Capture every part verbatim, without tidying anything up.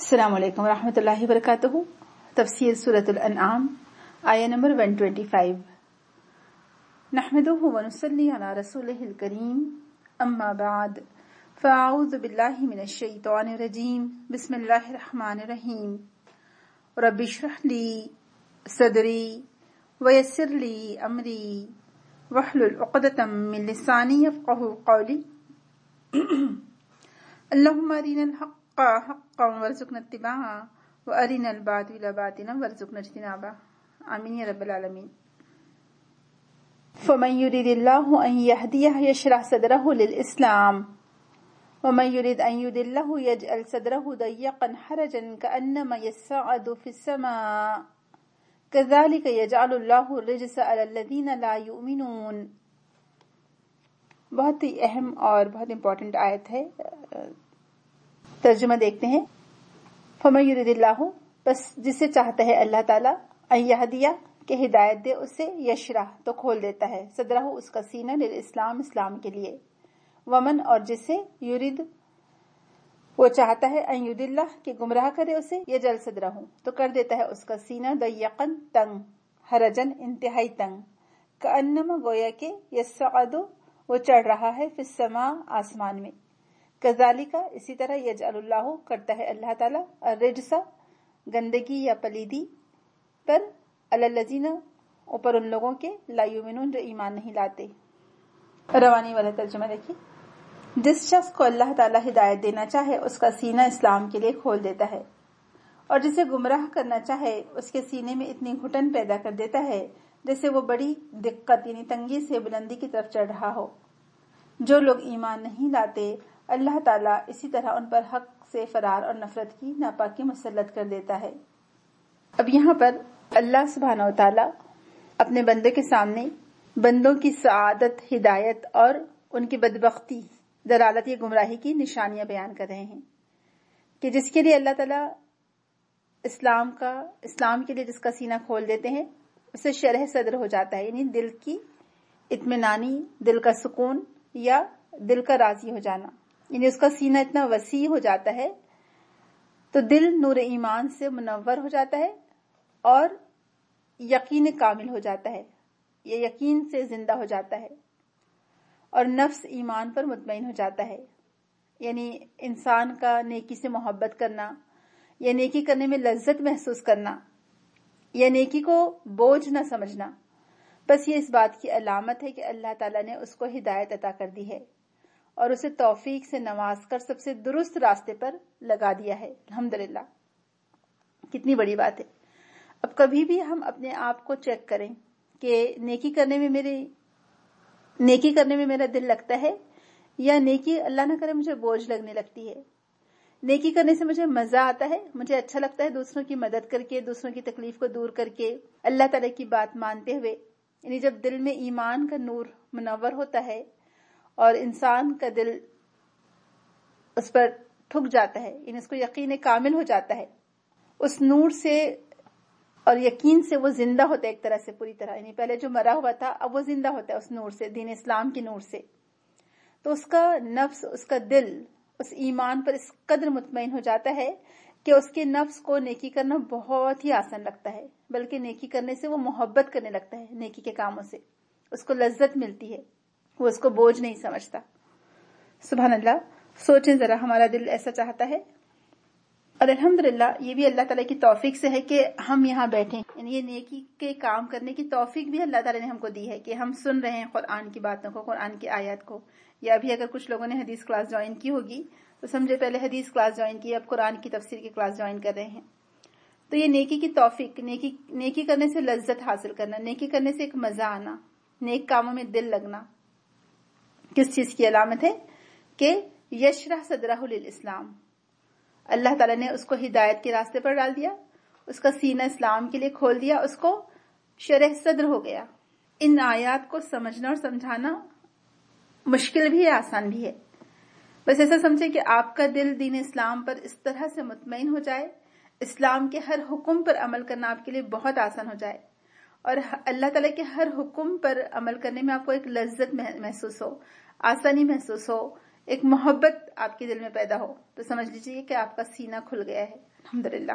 السلام علیکم ورحمۃ اللہ وبرکاتہ۔ تفسیر سورۃ الانعام آیہ نمبر ایک سو پچیس۔ نحمدہ ونصلی علی رسولہ الکریم، اما بعد فاعوذ باللہ من الشیطان الرجیم، بسم اللہ الرحمن الرحیم۔ رب اشرح لی صدری ویسر لی امری واحلل عقدۃ من لسانی یفقہوا قولی۔ اللہم ارنا الحق حقا وارزقنا اتباعه وارنا الباطل باطلا وارزقنا اجتنابه، آمین یا رب العالمین۔ فمن يريد الله ان يهديه يشرح صدره للاسلام ومن يريد ان يضله يجعل صدره ضيقا حرجا كأنما يصعد في السماء كذلك يجعل الله الرجس على الذين لا يؤمنون۔ بہت ہی اہم اور بہت امپورٹنٹ آیت ہے۔ ترجمہ دیکھتے ہیں۔ فمن یرید اللہ، بس جسے چاہتا ہے اللہ تعالیٰ، ان یہدیہ کہ ہدایت دے اسے، یشرح تو کھول دیتا ہے، صدرہ اس کا سینہ، للاسلام اسلام کے لیے، ومن اور جسے یرید وہ چاہتا ہے، ان یضلہ کہ گمراہ کرے اسے، یجعل صدرہ تو کر دیتا ہے اس کا سینہ، ضیقا تنگ، حرجن انتہائی تنگ، کأنما گویا کہ یصعد وہ چڑھ رہا ہے، فی السماء آسمان میں، کذالک اسی طرح، یجعل اللہ کرتا ہے اللہ تعالیٰ، الرجس گندگی یا پلیدی پر، علی الذین اوپر ان لوگوں کے، لا یؤمنون جو ایمان نہیں لاتے۔ روانی والا ترجمہ دیکھیے۔ جس شخص کو اللہ تعالیٰ ہدایت دینا چاہے اس کا سینہ اسلام کے لیے کھول دیتا ہے، اور جسے گمراہ کرنا چاہے اس کے سینے میں اتنی گھٹن پیدا کر دیتا ہے جیسے وہ بڑی دقت یعنی تنگی سے بلندی کی طرف چڑھ رہا ہو۔ جو لوگ ایمان نہیں لاتے اللہ تعالیٰ اسی طرح ان پر حق سے فرار اور نفرت کی ناپاکی مسلط کر دیتا ہے۔ اب یہاں پر اللہ سبحانہ و تعالیٰ اپنے بندے کے سامنے بندوں کی سعادت، ہدایت اور ان کی بدبختی، دلالت یا گمراہی کی نشانیاں بیان کر رہے ہیں کہ جس کے لیے اللہ تعالیٰ اسلام کا اسلام کے لیے جس کا سینہ کھول دیتے ہیں اسے شرح صدر ہو جاتا ہے، یعنی دل کی اطمینانی، دل کا سکون یا دل کا راضی ہو جانا، یعنی اس کا سینہ اتنا وسیع ہو جاتا ہے تو دل نور ایمان سے منور ہو جاتا ہے اور یقین کامل ہو جاتا ہے، یہ یقین سے زندہ ہو جاتا ہے، اور نفس ایمان پر مطمئن ہو جاتا ہے، یعنی انسان کا نیکی سے محبت کرنا یا نیکی کرنے میں لذت محسوس کرنا یا نیکی کو بوجھ نہ سمجھنا، بس یہ اس بات کی علامت ہے کہ اللہ تعالیٰ نے اس کو ہدایت عطا کر دی ہے اور اسے توفیق سے نواز کر سب سے درست راستے پر لگا دیا ہے۔ الحمدللہ، کتنی بڑی بات ہے۔ اب کبھی بھی ہم اپنے آپ کو چیک کریں کہ نیکی کرنے میں میری نیکی کرنے میں میرا دل لگتا ہے یا نیکی اللہ نہ کرے مجھے بوجھ لگنے لگتی ہے۔ نیکی کرنے سے مجھے مزہ آتا ہے، مجھے اچھا لگتا ہے دوسروں کی مدد کر کے، دوسروں کی تکلیف کو دور کر کے، اللہ تعالیٰ کی بات مانتے ہوئے، یعنی جب دل میں ایمان کا نور منور ہوتا ہے اور انسان کا دل اس پر ٹھک جاتا ہے، یعنی اس کو یقین کامل ہو جاتا ہے، اس نور سے اور یقین سے وہ زندہ ہوتا ہے ایک طرح سے پوری طرح، یعنی پہلے جو مرا ہوا تھا اب وہ زندہ ہوتا ہے اس نور سے، دین اسلام کی نور سے، تو اس کا نفس، اس کا دل اس ایمان پر اس قدر مطمئن ہو جاتا ہے کہ اس کے نفس کو نیکی کرنا بہت ہی آسان لگتا ہے، بلکہ نیکی کرنے سے وہ محبت کرنے لگتا ہے، نیکی کے کاموں سے اس کو لذت ملتی ہے، وہ اس کو بوجھ نہیں سمجھتا۔ سبحان اللہ، سوچیں ذرا، ہمارا دل ایسا چاہتا ہے، اور الحمدللہ یہ بھی اللہ تعالیٰ کی توفیق سے ہے کہ ہم یہاں بیٹھیں، یعنی یہ نیکی کے کام کرنے کی توفیق بھی اللہ تعالیٰ نے ہم کو دی ہے کہ ہم سن رہے ہیں قرآن کی باتوں کو، قرآن کی آیات کو، یا ابھی اگر کچھ لوگوں نے حدیث کلاس جوائن کی ہوگی تو سمجھے پہلے حدیث کلاس جوائن کی، اب قرآن کی تفسیر کی کلاس جوائن کر رہے ہیں، تو یہ نیکی کی توفیق، نیکی نیکی کرنے سے لذت حاصل کرنا، نیکی کرنے سے ایک مزہ آنا، نیک کاموں میں دل لگنا، کس چیز کی علامت ہے کہ یشرح صدرہ للاسلام، اللہ تعالیٰ نے اس کو ہدایت کے راستے پر ڈال دیا، اس کا سینہ اسلام کے لیے کھول دیا، اس کو شرح صدر ہو گیا۔ ان آیات کو سمجھنا اور سمجھانا مشکل بھی ہے، آسان بھی ہے، بس ایسا سمجھے کہ آپ کا دل دین اسلام پر اس طرح سے مطمئن ہو جائے، اسلام کے ہر حکم پر عمل کرنا آپ کے لیے بہت آسان ہو جائے، اور اللہ تعالیٰ کے ہر حکم پر عمل کرنے میں آپ کو ایک لذت محسوس ہو، آسانی محسوس ہو، ایک محبت آپ کے دل میں پیدا ہو تو سمجھ لیجیے کہ آپ کا سینہ کھل گیا ہے. الحمدللہ.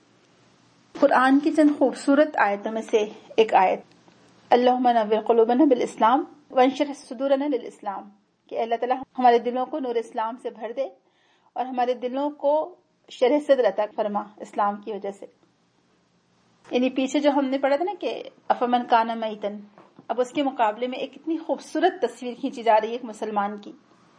قرآن کی چند خوبصورت آیتوں میں سے ایک آیت، اللہم نور قلوبنا بالاسلام وانشرح صدورنا للاسلام، کہ اللہ تعالیٰ ہمارے دلوں کو نور اسلام سے بھر دے اور ہمارے دلوں کو شرح صدر عطا فرما اسلام کی وجہ سے. یعنی پیچھے جو ہم نے پڑھا تھا نا کہ افمن کان میتن، اب اس کے مقابلے میں ایک اتنی خوبصورت تصویر کھینچی جا رہی ہے ایک مسلمان کی،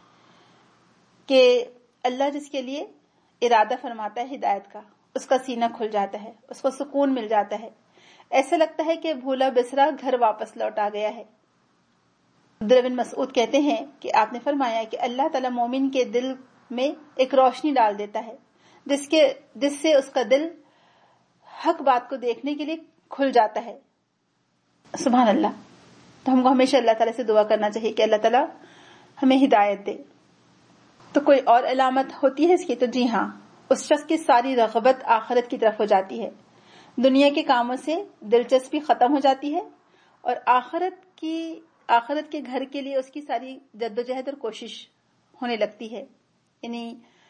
کہ اللہ جس کے لیے ارادہ فرماتا ہے ہدایت کا، اس کا سینہ کھل جاتا ہے، اس کو سکون مل جاتا ہے، ایسا لگتا ہے کہ بھولا بسرا گھر واپس لوٹ آ گیا ہے. عبداللہ بن مسعود کہتے ہیں کہ آپ نے فرمایا کہ اللہ تعالیٰ مومن کے دل میں ایک روشنی ڈال دیتا ہے جس کے جس سے اس کا دل حق بات کو دیکھنے کے لیے کھل جاتا ہے. سبحان اللہ. تو ہم کو ہمیشہ اللہ تعالیٰ سے دعا کرنا چاہیے کہ اللہ تعالیٰ ہمیں ہدایت دے. تو کوئی اور علامت ہوتی ہے اس کی؟ تو جی ہاں، اس شخص کی ساری رغبت آخرت کی طرف ہو جاتی ہے، دنیا کے کاموں سے دلچسپی ختم ہو جاتی ہے اور آخرت کی آخرت کے گھر کے لیے اس کی ساری جدوجہد اور کوشش ہونے لگتی ہے. یعنی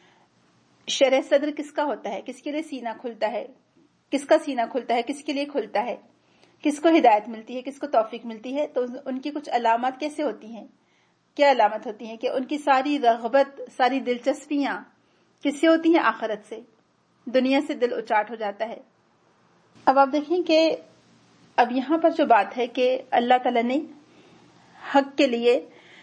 شرح صدر کس کا ہوتا ہے؟ کس کے لیے سینہ کھلتا ہے؟ کس کا سینہ کھلتا ہے؟ کس کے لیے کھلتا ہے؟ کس کو ہدایت ملتی ہے؟ کس کو توفیق ملتی ہے؟ تو ان کی کچھ علامات کیسے ہوتی ہیں؟ کیا علامت ہوتی ہیں؟ کہ ان کی ساری رغبت، ساری دلچسپیاں کس سے ہوتی ہیں؟ آخرت سے. دنیا سے دل اچاٹ ہو جاتا ہے. اب آپ دیکھیں کہ اب یہاں پر جو بات ہے کہ اللہ تعالیٰ نے حق کے لیے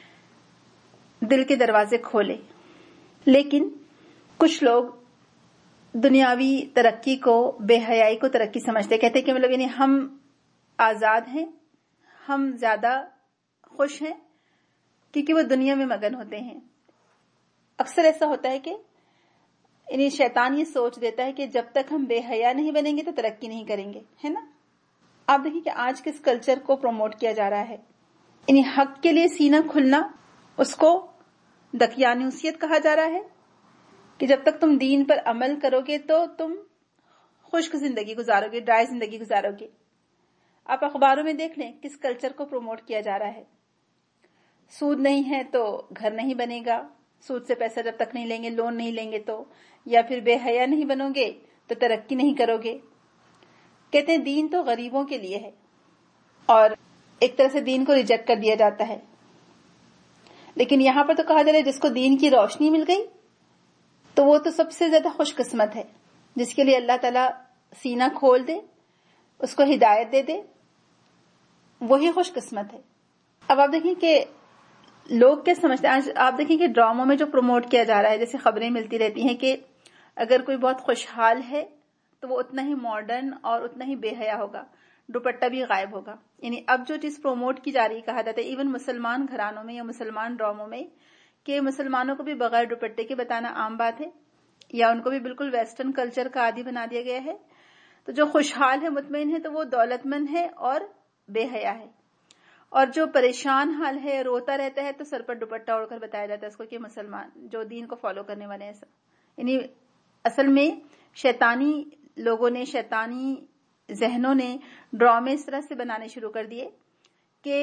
دل کے دروازے کھولے، لیکن کچھ لوگ دنیاوی ترقی کو، بے حیائی کو ترقی سمجھتے، کہتے کہ مطلب یعنی ہم آزاد ہیں، ہم زیادہ خوش ہیں کیونکہ وہ دنیا میں مگن ہوتے ہیں. اکثر ایسا ہوتا ہے کہ یعنی شیطان یہ سوچ دیتا ہے کہ جب تک ہم بے حیا نہیں بنیں گے تو ترقی نہیں کریں گے، ہے نا. آپ دیکھیں کہ آج کس کلچر کو پروموٹ کیا جا رہا ہے، یعنی حق کے لیے سینہ کھلنا، اس کو دقیانوسیت کہا جا رہا ہے کہ جب تک تم دین پر عمل کرو گے تو تم خشک زندگی گزارو گے، ڈرائی زندگی گزارو گے. آپ اخباروں میں دیکھ لیں کس کلچر کو پروموٹ کیا جا رہا ہے. سود نہیں ہے تو گھر نہیں بنے گا، سود سے پیسہ جب تک نہیں لیں گے، لون نہیں لیں گے تو، یا پھر بے حیا نہیں بنو گے تو ترقی نہیں کرو گے. کہتے ہیں دین تو غریبوں کے لیے ہے، اور ایک طرح سے دین کو ریجیکٹ کر دیا جاتا ہے. لیکن یہاں پر تو کہا جا رہا ہے جس کو دین کی روشنی مل گئی تو وہ تو سب سے زیادہ خوش قسمت ہے، جس کے لیے اللہ تعالیٰ سینہ کھول دے، اس کو ہدایت دے دے، وہی خوش قسمت ہے. اب آپ دیکھیں کہ لوگ کیا سمجھتے ہیں، آج آپ دیکھیں کہ ڈراموں میں جو پروموٹ کیا جا رہا ہے، جیسے خبریں ملتی رہتی ہیں کہ اگر کوئی بہت خوشحال ہے تو وہ اتنا ہی ماڈرن اور اتنا ہی بے حیا ہوگا، دوپٹہ بھی غائب ہوگا. یعنی اب جو چیز پروموٹ کی جا رہی ہے، کہا جاتا ہے ایون مسلمان گھرانوں میں یا مسلمان ڈراموں میں کہ مسلمانوں کو بھی بغیر دوپٹے کے بتانا عام بات ہے، یا ان کو بھی بالکل ویسٹرن کلچر کا عادی بنا دیا گیا ہے. تو جو خوشحال ہے، مطمئن ہے، تو وہ دولت مند ہے اور بے حیا ہے، اور جو پریشان حال ہے، روتا رہتا ہے، تو سر پر دوپٹہ اوڑھ کر بتایا جاتا ہے اس کو کہ مسلمان جو دین کو فالو کرنے والے ہیں. ایسا یعنی اصل میں شیطانی لوگوں نے، شیطانی ذہنوں نے ڈرامے اس طرح سے بنانے شروع کر دیے کہ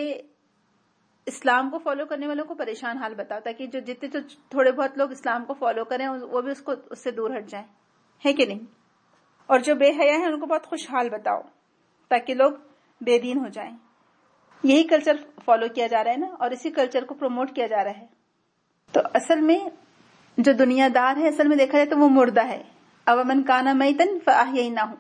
اسلام کو فالو کرنے والوں کو پریشان حال بتاؤ، تاکہ جو جتنے جو تھوڑے بہت لوگ اسلام کو فالو کریں وہ بھی اس کو اس سے دور ہٹ جائیں، ہے کہ نہیں. اور جو بے حیا ہیں ان کو بہت خوشحال بتاؤ تاکہ لوگ بے دین ہو جائیں. یہی کلچر فالو کیا جا رہا ہے نا، اور اسی کلچر کو پروموٹ کیا جا رہا ہے. تو اصل میں جو دنیا دار ہے، اصل میں دیکھا جائے تو وہ مردہ ہے. اومن کانا میتن فاحییناہ،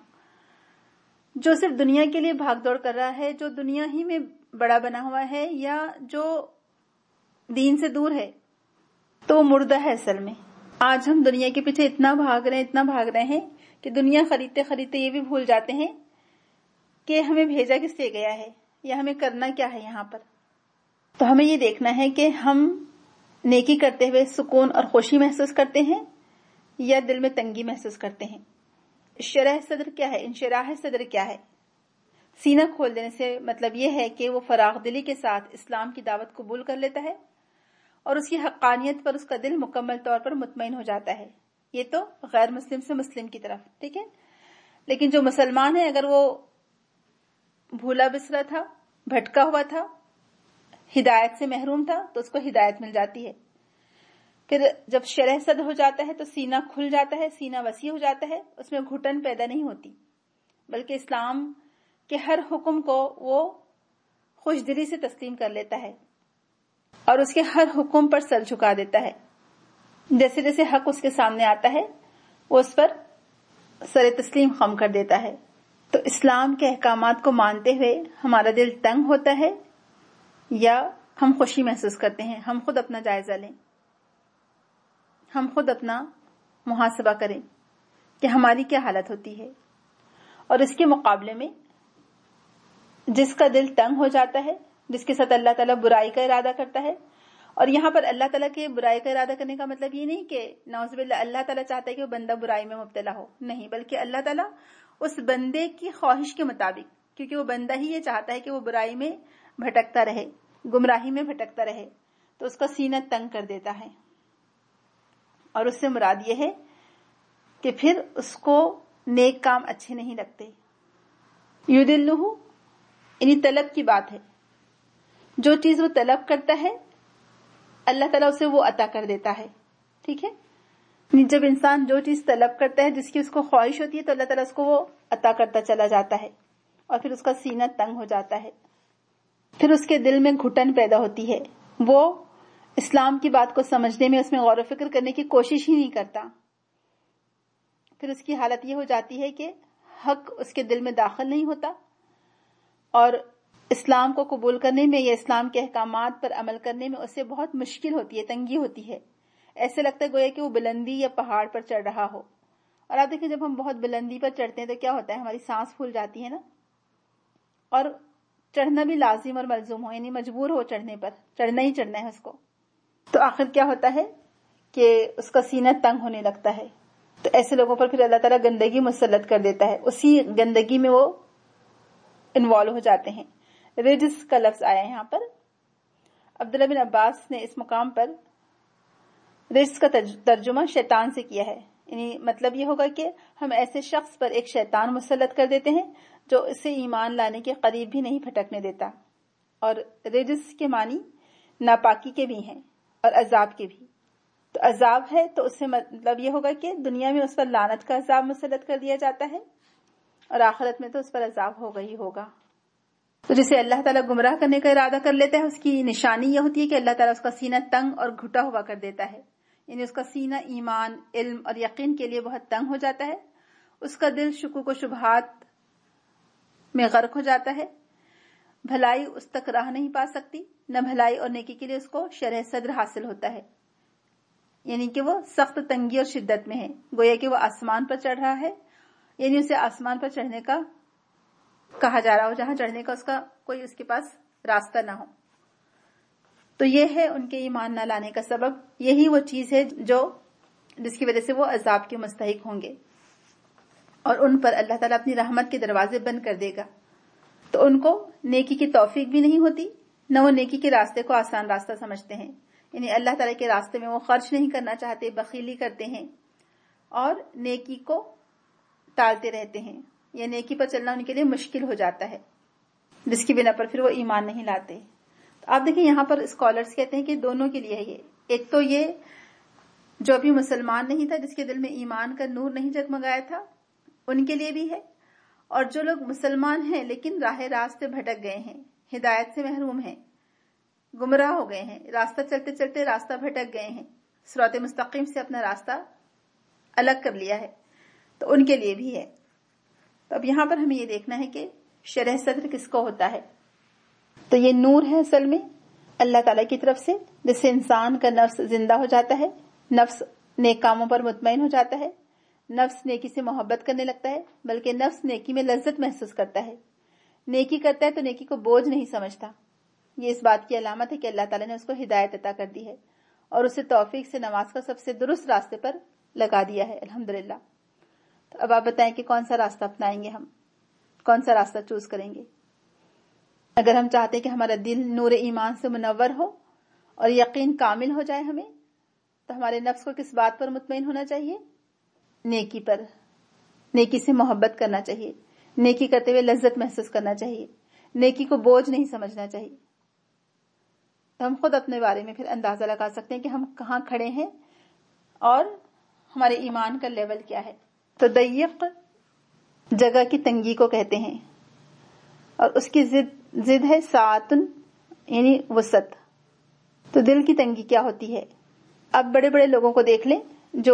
جو صرف دنیا کے لیے بھاگ دوڑ کر رہا ہے، جو دنیا ہی میں بڑا بنا ہوا ہے، یا جو دین سے دور ہے، تو وہ مردہ ہے اصل میں. آج ہم دنیا کے پیچھے اتنا بھاگ رہے ہیں اتنا بھاگ رہے ہیں کہ دنیا خریدتے خریدتے یہ بھی بھول جاتے ہیں کہ ہمیں بھیجا کس لیے گیا ہے یا ہمیں کرنا کیا ہے یہاں پر. تو ہمیں یہ دیکھنا ہے کہ ہم نیکی کرتے ہوئے سکون اور خوشی محسوس کرتے ہیں یا دل میں تنگی محسوس کرتے ہیں. شرح صدر کیا ہے؟ انشراح صدر کیا ہے؟ سینہ کھول دینے سے مطلب یہ ہے کہ وہ فراغ دلی کے ساتھ اسلام کی دعوت قبول کر لیتا ہے اور اس کی حقانیت پر اس کا دل مکمل طور پر مطمئن ہو جاتا ہے. یہ تو غیر مسلم سے مسلم کی طرف، ٹھیک ہے. لیکن جو مسلمان ہے، اگر وہ بھولا بسرا تھا، بھٹکا ہوا تھا، ہدایت سے محروم تھا، تو اس کو ہدایت مل جاتی ہے. پھر جب شرح صدر ہو جاتا ہے تو سینہ کھل جاتا ہے، سینہ وسیع ہو جاتا ہے، اس میں گھٹن پیدا نہیں ہوتی، بلکہ اسلام کے ہر حکم کو وہ خوش دلی سے تسلیم کر لیتا ہے اور اس کے ہر حکم پر سر جھکا دیتا ہے. جیسے جیسے حق اس کے سامنے آتا ہے وہ اس پر سر تسلیم خم کر دیتا ہے. تو اسلام کے احکامات کو مانتے ہوئے ہمارا دل تنگ ہوتا ہے یا ہم خوشی محسوس کرتے ہیں؟ ہم خود اپنا جائزہ لیں، ہم خود اپنا محاسبہ کریں کہ ہماری کیا حالت ہوتی ہے. اور اس کے مقابلے میں جس کا دل تنگ ہو جاتا ہے، جس کے ساتھ اللہ تعالیٰ برائی کا ارادہ کرتا ہے، اور یہاں پر اللہ تعالیٰ کے برائی کا ارادہ کرنے کا مطلب یہ نہیں کہ نعوذ باللہ اللہ تعالیٰ چاہتا ہے کہ وہ بندہ برائی میں مبتلا ہو، نہیں، بلکہ اللہ تعالیٰ اس بندے کی خواہش کے مطابق، کیونکہ وہ بندہ ہی یہ چاہتا ہے کہ وہ برائی میں بھٹکتا رہے، گمراہی میں بھٹکتا رہے، تو اس کا سینہ تنگ کر دیتا ہے. اور اس سے مراد یہ ہے کہ پھر اس کو نیک کام اچھے نہیں لگتے. یدلہ یعنی طلب کی بات ہے، جو چیز وہ طلب کرتا ہے اللہ تعالیٰ اسے وہ عطا کر دیتا ہے. ٹھیک ہے، جب انسان جو چیز طلب کرتا ہے، جس کی اس کو خواہش ہوتی ہے، تو اللہ تعالیٰ اس کو وہ عطا کرتا چلا جاتا ہے اور پھر اس کا سینہ تنگ ہو جاتا ہے، پھر اس کے دل میں گھٹن پیدا ہوتی ہے، وہ اسلام کی بات کو سمجھنے میں، اس میں غور و فکر کرنے کی کوشش ہی نہیں کرتا. پھر اس کی حالت یہ ہو جاتی ہے کہ حق اس کے دل میں داخل نہیں ہوتا اور اسلام کو قبول کرنے میں یا اسلام کے احکامات پر عمل کرنے میں اسے بہت مشکل ہوتی ہے، تنگی ہوتی ہے. ایسے لگتا ہے گویا کہ وہ بلندی یا پہاڑ پر چڑھ رہا ہو. اور آپ دیکھیں جب ہم بہت بلندی پر چڑھتے ہیں تو کیا ہوتا ہے، ہماری سانس پھول جاتی ہے نا، اور چڑھنا بھی لازم اور ملزوم ہو، یعنی مجبور ہو چڑھنے پر، چڑھنا ہی چڑھنا ہے اس کو. تو آخر کیا ہوتا ہے کہ اس کا سینہ تنگ ہونے لگتا ہے. تو ایسے لوگوں پر پھر اللہ تعالیٰ گندگی مسلط کر دیتا ہے، اسی گندگی میں وہ انوالو ہو جاتے ہیں. رجس کا لفظ آیا ہے یہاں پر. عبداللہ بن عباس نے اس مقام پر رجس کا ترجمہ شیطان سے کیا ہے، یعنی مطلب یہ ہوگا کہ ہم ایسے شخص پر ایک شیطان مسلط کر دیتے ہیں جو اسے ایمان لانے کے قریب بھی نہیں پھٹکنے دیتا. اور رجس کے معنی ناپاکی کے بھی ہیں اور عذاب کے بھی. تو عذاب ہے تو اس سے مطلب یہ ہوگا کہ دنیا میں اس پر لعنت کا عذاب مسلط کر دیا جاتا ہے اور آخرت میں تو اس پر عذاب ہوگا ہی ہوگا. تو جسے اللہ تعالیٰ گمراہ کرنے کا ارادہ کر لیتا ہے، اس کی نشانی یہ ہوتی ہے کہ اللہ تعالیٰ اس کا سینہ تنگ اور گھٹا ہوا کر دیتا ہے، یعنی اس کا سینہ ایمان، علم اور یقین کے لیے بہت تنگ ہو جاتا ہے. اس کا دل شکوک و شبہات میں غرق ہو جاتا ہے، بھلائی اس تک راہ نہیں پا سکتی، نہ بھلائی اور نیکی کے لیے اس کو شرح صدر حاصل ہوتا ہے، یعنی کہ وہ سخت تنگی اور شدت میں ہے، گویا کہ وہ آسمان پر چڑھ رہا ہے، یعنی اسے آسمان پر چڑھنے کا کہا جا رہا ہو جہاں چڑھنے کا اس کا کوئی اس کے پاس راستہ نہ ہو. تو یہ ہے ان کے ایمان نہ لانے کا سبب، یہی وہ چیز ہے جو جس کی وجہ سے وہ عذاب کے مستحق ہوں گے اور ان پر اللہ تعالیٰ اپنی رحمت کے دروازے بند کر دے گا. تو ان کو نیکی کی توفیق بھی نہیں ہوتی، نہ وہ نیکی کے راستے کو آسان راستہ سمجھتے ہیں، یعنی اللہ تعالیٰ کے راستے میں وہ خرچ نہیں کرنا چاہتے، بخیلی کرتے ہیں اور نیکی کو ٹالتے رہتے ہیں، یا نیکی پر چلنا ان کے لیے مشکل ہو جاتا ہے، جس کی بنا پر پھر وہ ایمان نہیں لاتے. تو آپ دیکھیں یہاں پر اسکالرز کہتے ہیں کہ دونوں کے لیے ہے یہ. ایک تو یہ جو ابھی مسلمان نہیں تھا، جس کے دل میں ایمان کا نور نہیں جگمگایا تھا، ان کے لیے بھی ہے، اور جو لوگ مسلمان ہیں لیکن راہ راست سے بھٹک گئے ہیں، ہدایت سے محروم ہیں، گمراہ ہو گئے ہیں، راستہ چلتے چلتے راستہ بھٹک گئے ہیں، صراط مستقیم سے اپنا راستہ الگ کر لیا ہے، تو ان کے لیے بھی ہے. تو اب یہاں پر ہمیں یہ دیکھنا ہے کہ شرح صدر کس کو ہوتا ہے. تو یہ نور ہے اصل میں اللہ تعالیٰ کی طرف سے، جس سے انسان کا نفس زندہ ہو جاتا ہے، نفس نیک کاموں پر مطمئن ہو جاتا ہے، نفس نیکی سے محبت کرنے لگتا ہے، بلکہ نفس نیکی میں لذت محسوس کرتا ہے، نیکی کرتا ہے تو نیکی کو بوجھ نہیں سمجھتا. یہ اس بات کی علامت ہے کہ اللہ تعالیٰ نے اس کو ہدایت عطا کر دی ہے اور اسے توفیق سے نماز کا سب سے درست راستے پر لگا دیا ہے، الحمدللہ. تو اب آپ بتائیں کہ کون سا راستہ اپنائیں گے، ہم کون سا راستہ چوز کریں گے؟ اگر ہم چاہتے ہیں کہ ہمارا دل نور ایمان سے منور ہو اور یقین کامل ہو جائے ہمیں، تو ہمارے نفس کو کس بات پر مطمئن ہونا چاہیے؟ نیکی پر، نیکی سے محبت کرنا چاہیے، نیکی کرتے ہوئے لذت محسوس کرنا چاہیے، نیکی کو بوجھ نہیں سمجھنا چاہیے. ہم خود اپنے بارے میں پھر اندازہ لگا سکتے ہیں کہ ہم کہاں کھڑے ہیں اور ہمارے ایمان کا لیول کیا ہے. تو ضیق جگہ کی تنگی کو کہتے ہیں اور اس کی ضد ضد ہے ساعتن یعنی وسعت. تو دل کی تنگی کیا ہوتی ہے؟ اب بڑے بڑے لوگوں کو دیکھ لیں جو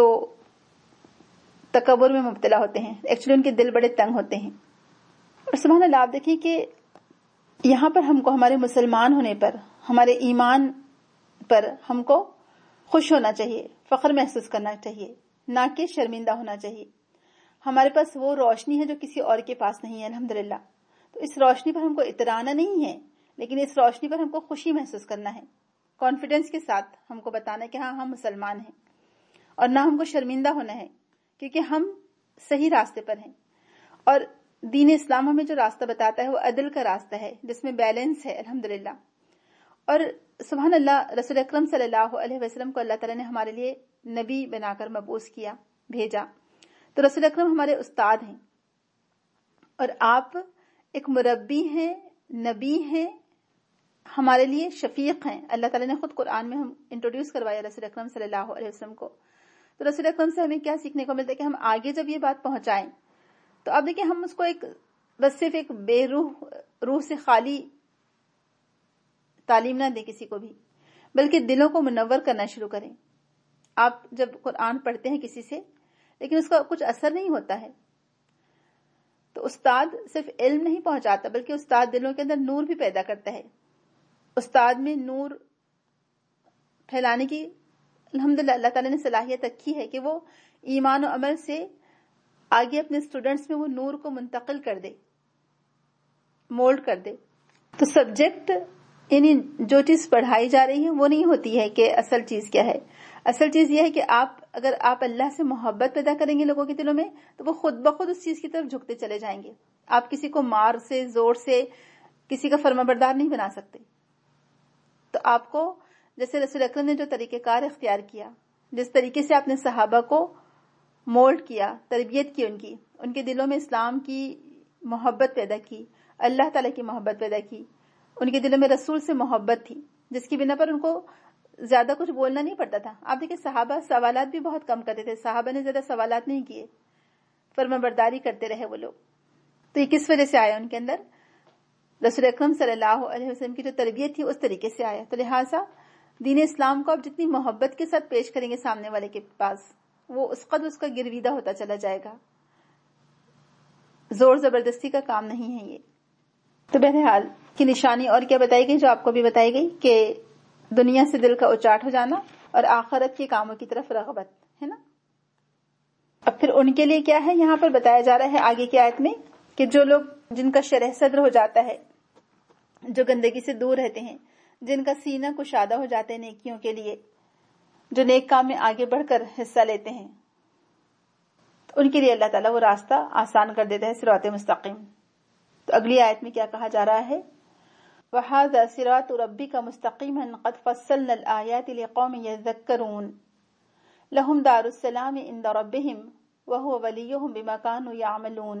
تکبر میں مبتلا ہوتے ہیں، ایکچولی ان کے دل بڑے تنگ ہوتے ہیں. اور سبحان اللہ، آپ دیکھیں کہ یہاں پر ہم کو ہمارے مسلمان ہونے پر، ہمارے ایمان پر ہم کو خوش ہونا چاہیے، فخر محسوس کرنا چاہیے، نہ کہ شرمندہ ہونا چاہیے. ہمارے پاس وہ روشنی ہے جو کسی اور کے پاس نہیں ہے الحمدللہ. تو اس روشنی پر ہم کو اترانا نہیں ہے، لیکن اس روشنی پر ہم کو خوشی محسوس کرنا ہے، کانفیڈنس کے ساتھ ہم کو بتانا ہے کہ ہاں ہم مسلمان ہیں، اور نہ ہم کو شرمندہ ہونا ہے کیونکہ ہم صحیح راستے پر ہیں. اور دین اسلام ہمیں جو راستہ بتاتا ہے وہ عدل کا راستہ ہے جس میں بیلنس ہے الحمدللہ. اور سبحان اللہ، رسول اکرم صلی اللہ علیہ وسلم کو اللہ تعالیٰ نے ہمارے لیے نبی بنا کر مبعوث کیا، بھیجا. تو رسول اکرم ہمارے استاد ہیں اور آپ ایک مربی ہیں، نبی ہیں، ہمارے لیے شفیق ہیں. اللہ تعالیٰ نے خود قرآن میں ہم انٹروڈیوس کروایا رسول اکرم صلی اللہ علیہ وسلم کو. تو رسول اکرم سے ہمیں کیا سیکھنے کو ملتا ہے کہ ہم آگے جب یہ بات پہنچائیں تو اب دیکھیں ہم اس کو ایک بس صرف ایک بے روح روح سے خالی تعلیم نہ دیں کسی کو بھی، بلکہ دلوں کو منور کرنا شروع کریں. آپ جب قرآن پڑھتے ہیں کسی سے لیکن اس کا کچھ اثر نہیں ہوتا ہے تو استاد صرف علم نہیں پہنچاتا بلکہ استاد دلوں کے اندر نور بھی پیدا کرتا ہے. استاد میں نور پھیلانے کی الحمدللہ اللہ تعالیٰ نے صلاحیت رکھی ہے کہ وہ ایمان و عمل سے آگے اپنے اسٹوڈنٹس میں وہ نور کو منتقل کر دے، مولڈ کر دے. تو سبجیکٹ یعنی جو چیز پڑھائی جا رہی ہے وہ نہیں ہوتی ہے کہ اصل چیز کیا ہے. اصل چیز یہ ہے کہ آپ اگر آپ اللہ سے محبت پیدا کریں گے لوگوں کے دلوں میں تو وہ خود بخود اس چیز کی طرف جھکتے چلے جائیں گے. آپ کسی کو مار سے، زور سے کسی کا فرما بردار نہیں بنا سکتے. تو آپ کو جیسے رسول اکرم نے جو طریقہ کار اختیار کیا، جس طریقے سے آپ نے صحابہ کو مولڈ کیا، تربیت کی، ان کی ان کے دلوں میں اسلام کی محبت پیدا کی، اللہ تعالیٰ کی محبت پیدا کی، ان کے دلوں میں رسول سے محبت تھی جس کی بنا پر ان کو زیادہ کچھ بولنا نہیں پڑتا تھا. آپ دیکھیں صحابہ سوالات بھی بہت کم کرتے تھے، صحابہ نے زیادہ سوالات نہیں کیے، فرما برداری کرتے رہے وہ لوگ. تو یہ کس وجہ سے آیا؟ ان کے اندر رسول اکرم صلی اللہ علیہ وسلم کی جو تربیت تھی اس طریقے سے آیا. تو لہٰذا دین اسلام کو آپ جتنی محبت کے ساتھ پیش کریں گے سامنے والے کے پاس، وہ اس قدر اس کا گرویدہ ہوتا چلا جائے گا. زور زبردستی کا کام نہیں ہے یہ. تو بہرحال کی نشانی اور کیا بتائی گئی جو آپ کو بھی بتائی گئی کہ دنیا سے دل کا اچاٹ ہو جانا اور آخرت کے کاموں کی طرف رغبت ہے نا. اب پھر ان کے لیے کیا ہے یہاں پر بتایا جا رہا ہے آگے کی آیت میں کہ جو لوگ جن کا شرح صدر ہو جاتا ہے، جو گندگی سے دور رہتے ہیں، جن کا سینہ کشادہ ہو جاتا ہے نیکیوں کے لیے، جو نیک کام میں آگے بڑھ کر حصہ لیتے ہیں، تو ان کے لیے اللہ تعالیٰ وہ راستہ آسان کر دیتا ہے، صراط مستقیم. تو اگلی آیت میں کیا کہا جا رہا ہے؟ وَهَذَا صِرَاطُ رَبِّكَ مُسْتَقِيمًا قَدْ فَصَّلْنَا الْآيَاتِ لِقَوْمٍ يَذَّكَّرُونَ لَهُمْ دَارُ السَّلَامِ عِنْدَ رَبِّهِمْ وَهُوَ وَلِيُّهُمْ بِمَا كَانُوا يَعْمَلُونَ.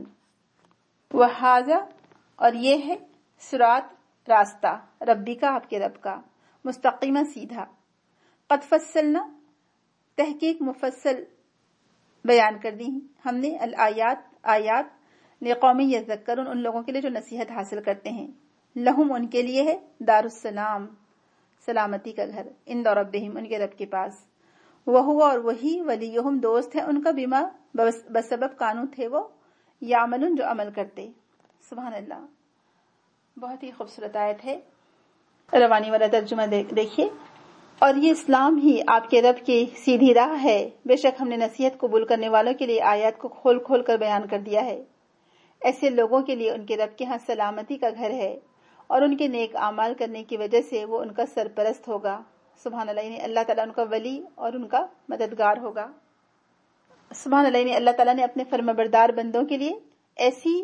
وَهَذَا اور یہ ہے صراط راستہ، ربی کا آپ کے رب کا، مستقیمہ سیدھا، قد فصلنا تحقیق مفصل بیان کر دی ہم نے، الآیات آیات، لقوم یذکرون ان لوگوں کے لیے جو نصیحت حاصل کرتے ہیں، لہم ان کے لیے ہے دار السلام سلامتی کا گھر، عند ربہم ان کے رب کے پاس، وہو اور وہی ولیہم دوست ہے ان کا، بما بسبب کانو تھے وہ، یعملون جو عمل کرتے. سبحان اللہ، بہت ہی خوبصورت آیت ہے. روانی والا ترجمہ دیکھیے. اور یہ اسلام ہی آپ کے رب کی سیدھی راہ ہے، بے شک ہم نے نصیحت قبول کرنے والوں کے لیے آیات کو کھول کھول کر بیان کر دیا ہے. ایسے لوگوں کے لیے ان کے رب کے ہاں سلامتی کا گھر ہے اور ان کے نیک اعمال کرنے کی وجہ سے وہ ان کا سرپرست ہوگا. سبحان اللہ، یعنی اللہ تعالیٰ ان کا ولی اور ان کا مددگار ہوگا. سبحان اللہ، یعنی اللہ تعالیٰ نے اپنے فرمانبردار بندوں کے لیے ایسی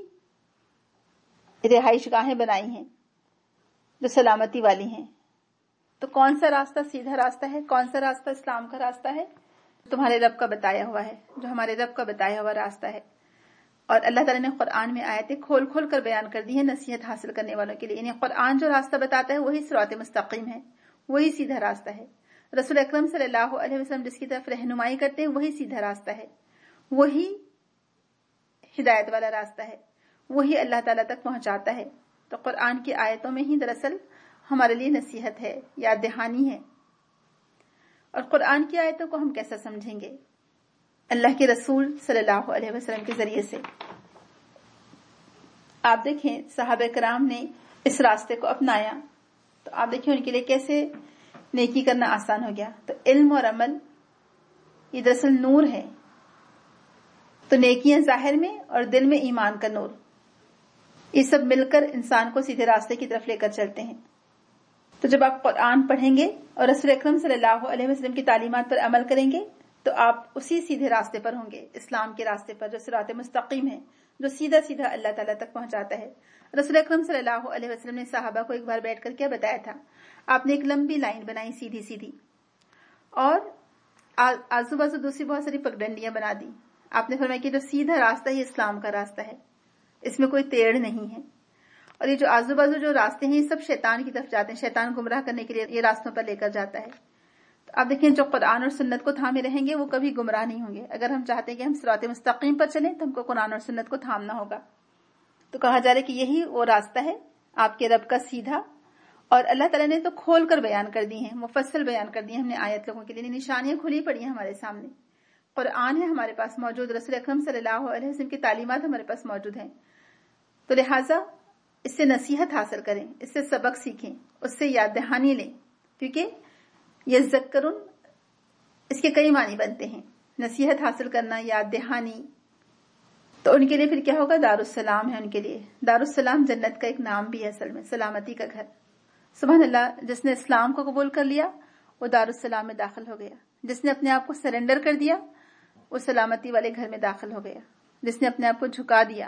رہائش گاہیں بنائی ہیں جو سلامتی والی ہیں. تو کون سا راستہ سیدھا راستہ ہے؟ کون سا راستہ اسلام کا راستہ ہے؟ تمہارے رب کا بتایا ہوا ہے، جو ہمارے رب کا بتایا ہوا راستہ ہے. اور اللہ تعالیٰ نے قرآن میں آیتیں کھول کھول کر بیان کر دی ہیں نصیحت حاصل کرنے والوں کے لیے. یعنی قرآن جو راستہ بتاتا ہے وہی صراط مستقیم ہے، وہی سیدھا راستہ ہے. رسول اکرم صلی اللہ علیہ وسلم جس کی طرف رہنمائی کرتے ہیں وہی سیدھا راستہ ہے, وہی ہدایت والا راستہ ہے, وہی اللہ تعالیٰ تک پہنچاتا ہے. تو قرآن کی آیتوں میں ہی دراصل ہمارے لیے نصیحت ہے, یاد دہانی ہے. اور قرآن کی آیتوں کو ہم کیسا سمجھیں گے؟ اللہ کے رسول صلی اللہ علیہ وسلم کے ذریعے سے. آپ دیکھیں صحابہ کرام نے اس راستے کو اپنایا تو آپ دیکھیں ان کے لیے کیسے نیکی کرنا آسان ہو گیا. تو علم اور عمل یہ دراصل نور ہے. تو نیکیاں ظاہر میں اور دل میں ایمان کا نور, یہ سب مل کر انسان کو سیدھے راستے کی طرف لے کر چلتے ہیں. تو جب آپ قرآن پڑھیں گے اور رسول اکرم صلی اللہ علیہ وسلم کی تعلیمات پر عمل کریں گے تو آپ اسی سیدھے راستے پر ہوں گے, اسلام کے راستے پر, جو صراط مستقیم ہے, جو سیدھا سیدھا اللہ تعالیٰ تک پہنچاتا ہے. رسول اکرم صلی اللہ علیہ وسلم نے صحابہ کو ایک بار بیٹھ کر کیا بتایا تھا؟ آپ نے ایک لمبی لائن بنائی سیدھی سیدھی, اور آزو بازو دوسری بہت ساری پگڈنڈیاں بنا دی. آپ نے فرمایا کہ جو سیدھا راستہ ہے اسلام کا راستہ ہے, اس میں کوئی ٹیڑھ نہیں ہے. اور یہ جو آزو بازو جو راستے ہیں یہ سب شیطان کی طرف جاتے ہیں, شیطان گمراہ کرنے کے لیے یہ راستوں پر لے کر جاتا ہے. تو آپ دیکھیں جو قرآن اور سنت کو تھامے رہیں گے وہ کبھی گمراہ نہیں ہوں گے. اگر ہم چاہتے ہیں کہ ہم صراط مستقیم پر چلیں تو ہم کو قرآن اور سنت کو تھامنا ہوگا. تو کہا جا رہا ہے کہ یہی وہ راستہ ہے آپ کے رب کا سیدھا, اور اللہ تعالیٰ نے تو کھول کر بیان کر دی ہیں, مفصل بیان کر دی ہیں ہم نے آیت لوگوں کے لیے, نشانیاں کھلی پڑی ہیں ہمارے سامنے. قرآن ہے ہمارے پاس موجود, رسول اکرم صلی اللہ علیہ وسلم کی تعلیمات ہمارے پاس موجود ہیں. تو لہٰذا اس سے نصیحت حاصل کریں, اس سے سبق سیکھیں, اس سے یاد دہانی لیں, کیونکہ یذکرن اس کے کئی معنی بنتے ہیں. نصیحت حاصل کرنا, یاد دہانی. تو ان کے لیے پھر کیا ہوگا؟ دارالسلام ہے ان کے لیے. دارالسلام جنت کا ایک نام بھی ہے اصل میں, سلامتی کا گھر. سبحان اللہ, جس نے اسلام کو قبول کر لیا وہ دارالسلام میں داخل ہو گیا. جس نے اپنے آپ کو سرنڈر کر دیا وہ سلامتی والے گھر میں داخل ہو گیا. جس نے اپنے آپ کو جھکا دیا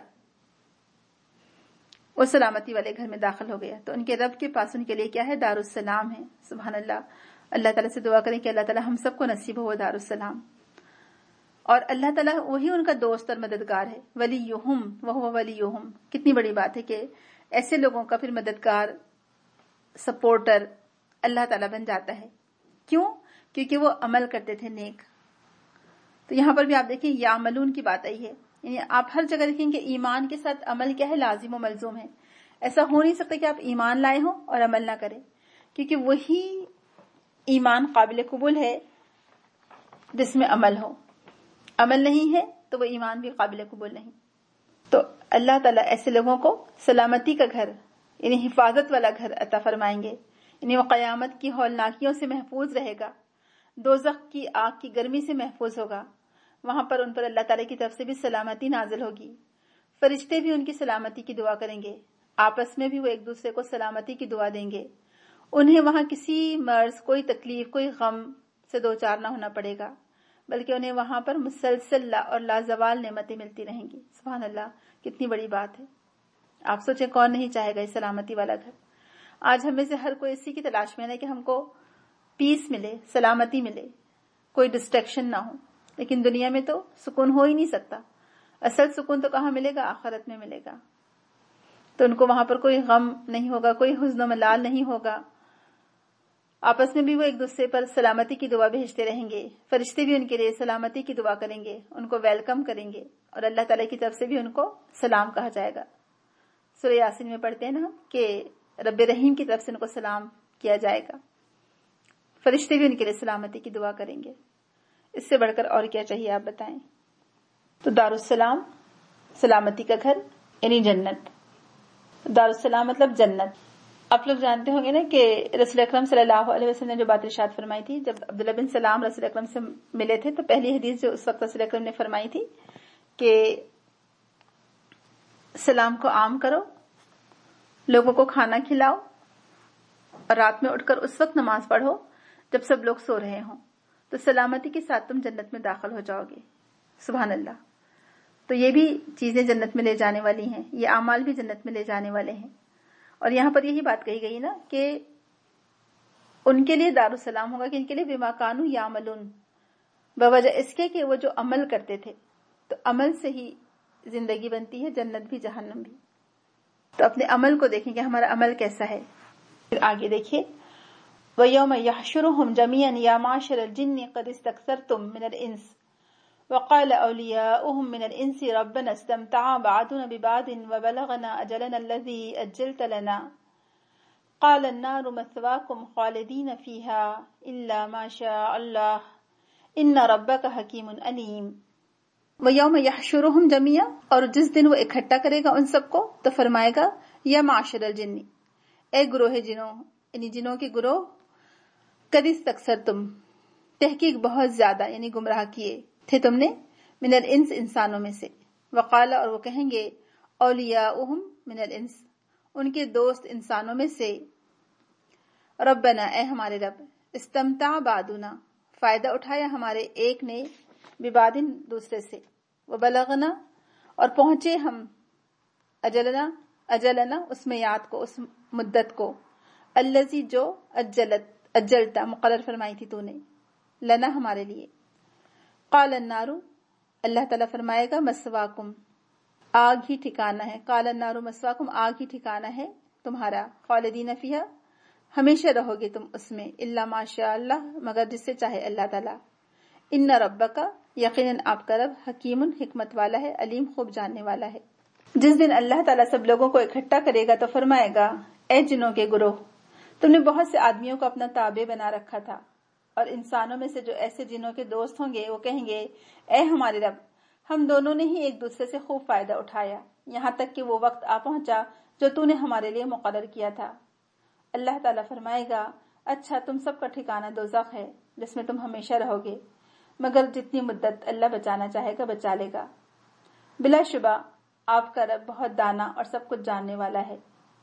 وہ سلامتی والے گھر میں داخل ہو گیا. تو ان کے رب کے پاس ان کے لیے کیا ہے؟ دارالسلام ہے. سبحان اللہ. اللہ تعالیٰ سے دعا کریں کہ اللہ تعالیٰ ہم سب کو نصیب ہو دارالسلام. اور اللہ تعالیٰ وہی ان کا دوست اور مددگار ہے. ولیہم وہو ولیہم, کتنی بڑی بات ہے کہ ایسے لوگوں کا پھر مددگار, سپورٹر اللہ تعالیٰ بن جاتا ہے. کیوں؟ کیونکہ وہ عمل کرتے تھے نیک. تو یہاں پر بھی آپ دیکھیں یعملون کی بات آئی ہے. یعنی آپ ہر جگہ دیکھیں کہ ایمان کے ساتھ عمل کیا ہے؟ لازم و ملزوم ہے. ایسا ہو نہیں سکتا کہ آپ ایمان لائے ہوں اور عمل نہ کریں, کیونکہ وہی ایمان قابل قبول ہے جس میں عمل ہو. عمل نہیں ہے تو وہ ایمان بھی قابل قبول نہیں. تو اللہ تعالیٰ ایسے لوگوں کو سلامتی کا گھر یعنی حفاظت والا گھر عطا فرمائیں گے. یعنی وہ قیامت کی ہولناکیوں سے محفوظ رہے گا, دوزخ کی آگ کی گرمی سے محفوظ ہوگا. وہاں پر ان پر اللہ تعالیٰ کی طرف سے بھی سلامتی نازل ہوگی. فرشتے بھی ان کی سلامتی کی دعا کریں گے, آپس میں بھی وہ ایک دوسرے کو سلامتی کی دعا دیں گے. انہیں وہاں کسی مرض, کوئی تکلیف, کوئی غم سے دوچار نہ ہونا پڑے گا, بلکہ انہیں وہاں پر مسلسل اور لازوال نعمتیں ملتی رہیں گی. سبحان اللہ, کتنی بڑی بات ہے. آپ سوچیں کون نہیں چاہے گا اس سلامتی والا گھر. آج ہم میں سے ہر کوئی اسی کی تلاش میں ہے کہ ہم کو پیس ملے, سلامتی ملے, کوئی ڈسٹریکشن نہ ہو. لیکن دنیا میں تو سکون ہو ہی نہیں سکتا. اصل سکون تو کہاں ملے گا؟ آخرت میں ملے گا. تو ان کو وہاں پر کوئی غم نہیں ہوگا, کوئی حزن و ملال نہیں ہوگا. آپس میں بھی وہ ایک دوسرے پر سلامتی کی دعا بھیجتے رہیں گے. فرشتے بھی ان کے لیے سلامتی کی دعا کریں گے, ان کو ویلکم کریں گے, اور اللہ تعالیٰ کی طرف سے بھی ان کو سلام کہا جائے گا. سورہ یاسین میں پڑھتے ہیں نا کہ رب رحیم کی طرف سے ان کو سلام کیا جائے گا. فرشتے بھی ان کے لیے سلامتی کی دعا کریں گے. اس سے بڑھ کر اور کیا چاہیے آپ بتائیں. تو دارالسلام سلامتی کا گھر یعنی جنت. دارالسلام مطلب جنت. آپ لوگ جانتے ہوں گے نا کہ رسول اکرم صلی اللہ علیہ وسلم نے جو بات ارشاد فرمائی تھی, جب عبداللہ بن سلام رسول اکرم سے ملے تھے تو پہلی حدیث جو اس وقت رسول اکرم نے فرمائی تھی کہ سلام کو عام کرو, لوگوں کو کھانا کھلاؤ, اور رات میں اٹھ کر اس وقت نماز پڑھو جب سب لوگ سو رہے ہوں, تو سلامتی کے ساتھ تم جنت میں داخل ہو جاؤ گے. سبحان اللہ. تو یہ بھی چیزیں جنت میں لے جانے والی ہیں, یہ اعمال بھی جنت میں لے جانے والے ہیں. اور یہاں پر یہی بات کہی گئی نا کہ ان کے لیے دارالسلام ہوگا, کہ ان کے لیے بما کانوا یعملون, بوجہ اس کے کہ وہ جو عمل کرتے تھے. تو عمل سے ہی زندگی بنتی ہے, جنت بھی جہنم بھی. تو اپنے عمل کو دیکھیں کہ ہمارا عمل کیسا ہے. پھر آگے دیکھیے وَيَوْمَ يَحْشُرُهُمْ جَمِيعًا يَا مَعْشَرَ الْجِنِّ قَدِ اسْتَكْثَرْتُم مِّنَ الْإِنسِ وَقَالَ أَوْلِيَاؤُهُم مِّنَ الْإِنسِ رَبَّنَا اسْتَمْتَعَ بَعْضُنَا بِبَعْضٍ وَبَلَغَنَا أَجَلَنَا الَّذِي أَجَّلْتَ لَنَا قَالَ النَّارُ مَثْوَاكُمْ خَالِدِينَ فِيهَا إِلَّا مَا شَاءَ اللَّهُ إِنَّ رَبَّكَ حَكِيمٌ عَلِيمٌ۔ وَيَوْمَ يَحْشُرُهُمْ جَمِيعًا، اور جس دن وہ اکٹھا کرے گا ان سب کو تو فرمائے گا یا معاشر الجن، اے گروہ جنوں، یعنی جنوں کے گروہ، قد استکثرتم، تحقیق بہت زیادہ یعنی گمراہ کیے تھے تم نے، من الانس انسانوں میں سے، وقال اور وہ کہیں گے، اولیاؤہم من الانس ان کے دوست انسانوں میں سے، ربنا اے ہمارے رب، استمتع بعضنا فائدہ اٹھایا ہمارے ایک نے، ببعض دوسرے سے، وبلغنا اور پہنچے ہم، اجلنا اجلنا اس میعاد کو، اس مدت کو، الذی جو اجلت اجلتا مقرر فرمائی تھی تو نے، لنا ہمارے لیے، قال النار اللہ تعالیٰ فرمائے گا، مسواکم آگ ہی ٹھکانہ ہے، قال النار مسواکم آگ ہی ٹھکانہ ہے تمہارا، خالدین فیہا ہمیشہ رہو گے تم اس میں، الا ما شاء اللہ مگر جس سے چاہے اللہ تعالیٰ، ان ربک یقیناً آپ کا رب حکیم حکمت والا ہے، علیم خوب جاننے والا ہے۔ جس دن اللہ تعالیٰ سب لوگوں کو اکٹھا کرے گا تو فرمائے گا، اے جنوں کے گروہ، تم نے بہت سے آدمیوں کو اپنا تابع بنا رکھا تھا، اور انسانوں میں سے جو ایسے جنوں کے دوست ہوں گے وہ کہیں گے، اے ہمارے رب، ہم دونوں نے ہی ایک دوسرے سے خوب فائدہ اٹھایا، یہاں تک کہ وہ وقت آ پہنچا جو تو نے ہمارے لیے مقرر کیا تھا۔ اللہ تعالیٰ فرمائے گا، اچھا تم سب کا ٹھکانہ دوزخ ہے جس میں تم ہمیشہ رہو گے، مگر جتنی مدت اللہ بچانا چاہے گا بچا لے گا، بلا شبہ آپ کا رب بہت دانا اور سب کچھ جاننے والا ہے۔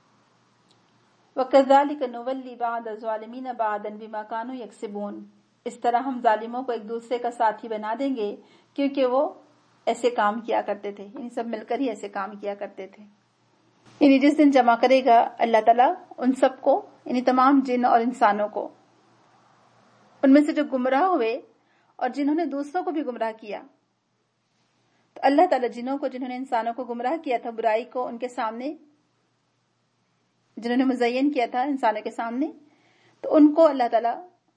وَكَذَلِكَ نُوَلِّي بَعْضَ الظَّالِمِينَ بَعْضًا بِمَا كَانُوا يَكْسِبُونَ، اس طرح ہم ظالموں کو ایک دوسرے کا ساتھی بنا دیں گے کیونکہ وہ ایسے کام کیا کرتے تھے، یعنی سب مل کر ہی ایسے کام کیا کرتے تھے۔ یعنی جس دن جمع کرے گا اللہ تعالیٰ ان سب کو، یعنی تمام جن اور انسانوں کو، ان میں سے جو گمراہ ہوئے اور جنہوں نے دوسروں کو بھی گمراہ کیا، تو اللہ تعالیٰ جنوں کو، جنہوں نے انسانوں کو گمراہ کیا تھا، برائی کو ان کے سامنے، جنہوں نے مزین کیا تھا انسانوں کے سامنے، تو ان کو اللہ تعالیٰ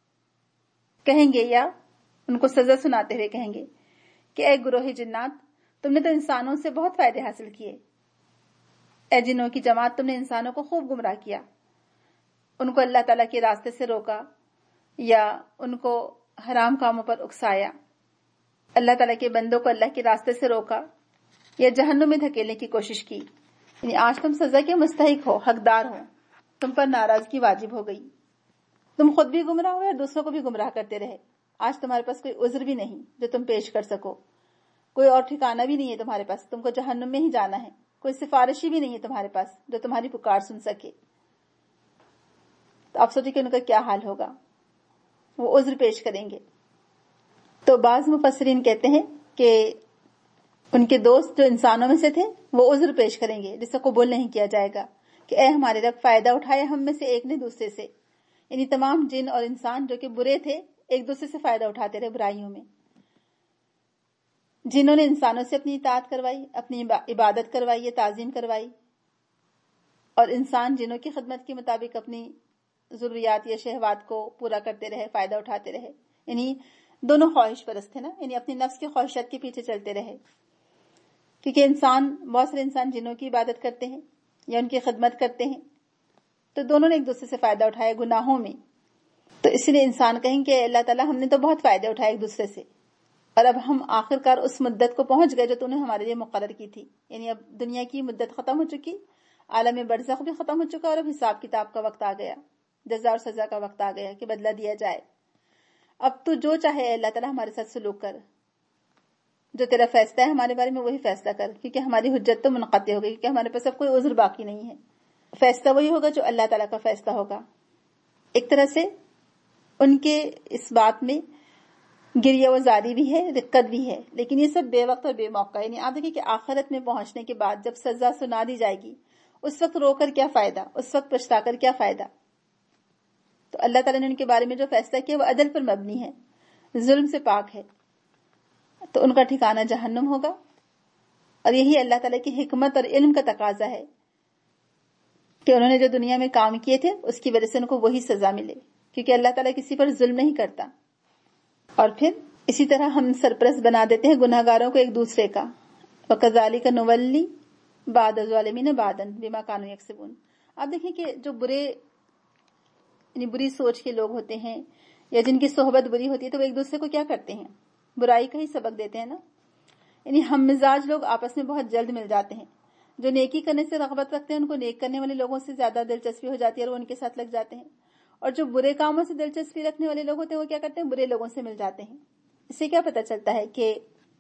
کہیں گے یا ان کو سزا سناتے ہوئے کہیں گے کہ اے گروہ جنات، تم نے تو انسانوں سے بہت فائدے حاصل کیے، اے جنوں کی جماعت تم نے انسانوں کو خوب گمراہ کیا، ان کو اللہ تعالیٰ کے راستے سے روکا یا ان کو حرام کاموں پر اکسایا، اللہ تعالیٰ کے بندوں کو اللہ کے راستے سے روکا یا جہنم میں دھکیلنے کی کوشش کی، یعنی آج تم سزا کے مستحق ہو، حقدار ہو، تم پر ناراضگی واجب ہو گئی، تم خود بھی گمراہ ہوئے اور دوسروں کو بھی گمراہ کرتے رہے، آج تمہارے پاس کوئی عذر بھی نہیں جو تم پیش کر سکو، کوئی اور ٹھکانہ بھی نہیں ہے تمہارے پاس، تم کو جہنم میں ہی جانا ہے، کوئی سفارشی بھی نہیں ہے تمہارے پاس جو تمہاری پکار سن سکے۔ تو آپ سوچیں کہ ان کا کیا حال ہوگا، وہ عذر پیش کریں گے۔ تو بعض مفسرین کہتے ہیں کہ ان کے دوست جو انسانوں میں سے تھے وہ عذر پیش کریں گے جسے قبول نہیں کیا جائے گا کہ اے ہمارے رب، فائدہ اٹھایا ہم میں سے ایک نے دوسرے سے، یعنی تمام جن اور انسان جو کہ برے تھے ایک دوسرے سے فائدہ اٹھاتے رہے برائیوں میں، جنہوں نے انسانوں سے اپنی اطاعت کروائی، اپنی عبادت کروائی یا تعظیم کروائی، اور انسان جنوں کی خدمت کے مطابق اپنی ضروریات یا شہوات کو پورا کرتے رہے، فائدہ اٹھاتے رہے، یعنی دونوں خواہش پرست تھے نا، یعنی اپنی نفس کی خواہشات کے پیچھے چلتے رہے، کیونکہ انسان، بہت سارے انسان جنوں کی عبادت کرتے ہیں یا ان کی خدمت کرتے ہیں، تو دونوں نے ایک دوسرے سے فائدہ اٹھایا گناہوں میں، تو اس لیے انسان کہیں کہ اللہ تعالیٰ ہم نے تو بہت فائدے اٹھائے ایک دوسرے سے، اور اب ہم آخر کار اس مدت کو پہنچ گئے جو تو نے ہمارے لیے مقرر کی تھی، یعنی اب دنیا کی مدت ختم ہو چکی، عالم برزخ بھی ختم ہو چکا، اور اب حساب کتاب کا وقت آ گیا، جزا اور سزا کا وقت آ گیا کہ بدلہ دیا جائے۔ اب تو جو چاہے اللہ تعالیٰ ہمارے ساتھ سلوک کر، جو تیرا فیصلہ ہے ہمارے بارے میں وہی فیصلہ کر، کیونکہ ہماری حجت تو منقطع ہو گئی، کیونکہ ہمارے پاس اب کوئی عذر باقی نہیں ہے، فیصلہ وہی ہوگا جو اللہ تعالیٰ کا فیصلہ ہوگا۔ ایک طرح سے ان کے اس بات میں گریہ و زاری بھی ہے، رقت بھی ہے، لیکن یہ سب بے وقت اور بے موقع، یعنی آپ دیکھیں کہ آخرت میں پہنچنے کے بعد جب سزا سنا دی جائے گی اس وقت رو کر کیا فائدہ، اس وقت پچھتا کر کیا فائدہ۔ تو اللہ تعالیٰ نے ان کے بارے میں جو فیصلہ کیا وہ عدل پر مبنی ہے، ظلم سے پاک ہے، تو ان کا ٹھکانہ جہنم ہوگا، اور یہی اللہ تعالیٰ کی حکمت اور علم کا تقاضا ہے کہ انہوں نے جو دنیا میں کام کیے تھے اس کی وجہ سے ان کو وہی سزا ملے، کیونکہ اللہ تعالیٰ کسی پر ظلم نہیں کرتا. اور پھر اسی طرح ہم سرپرست بنا دیتے ہیں گناہ گاروں کو ایک دوسرے کا. وَكَذَلِكَ نُوَلِّي بَعْضَ الظَّالِمِينَ بَعْضًا بِمَا كَانُوا يَكْسِبُونَ. آپ دیکھیں کہ جو برے یعنی بری سوچ کے لوگ ہوتے ہیں یا جن کی صحبت بری ہوتی ہے تو وہ ایک دوسرے کو کیا کرتے ہیں؟ برائی کا ہی سبق دیتے ہیں نا. یعنی ہم مزاج لوگ آپس میں بہت جلد مل جاتے ہیں. جو نیکی کرنے سے رغبت رکھتے ہیں ان کو نیک کرنے والے لوگوں سے زیادہ دلچسپی ہو جاتی ہے اور وہ ان کے ساتھ لگ جاتے ہیں. اور جو برے کاموں سے دلچسپی رکھنے والے لوگ ہوتے ہیں وہ کیا کرتے ہیں؟ برے لوگوں سے مل جاتے ہیں. اس سے کیا پتہ چلتا ہے کہ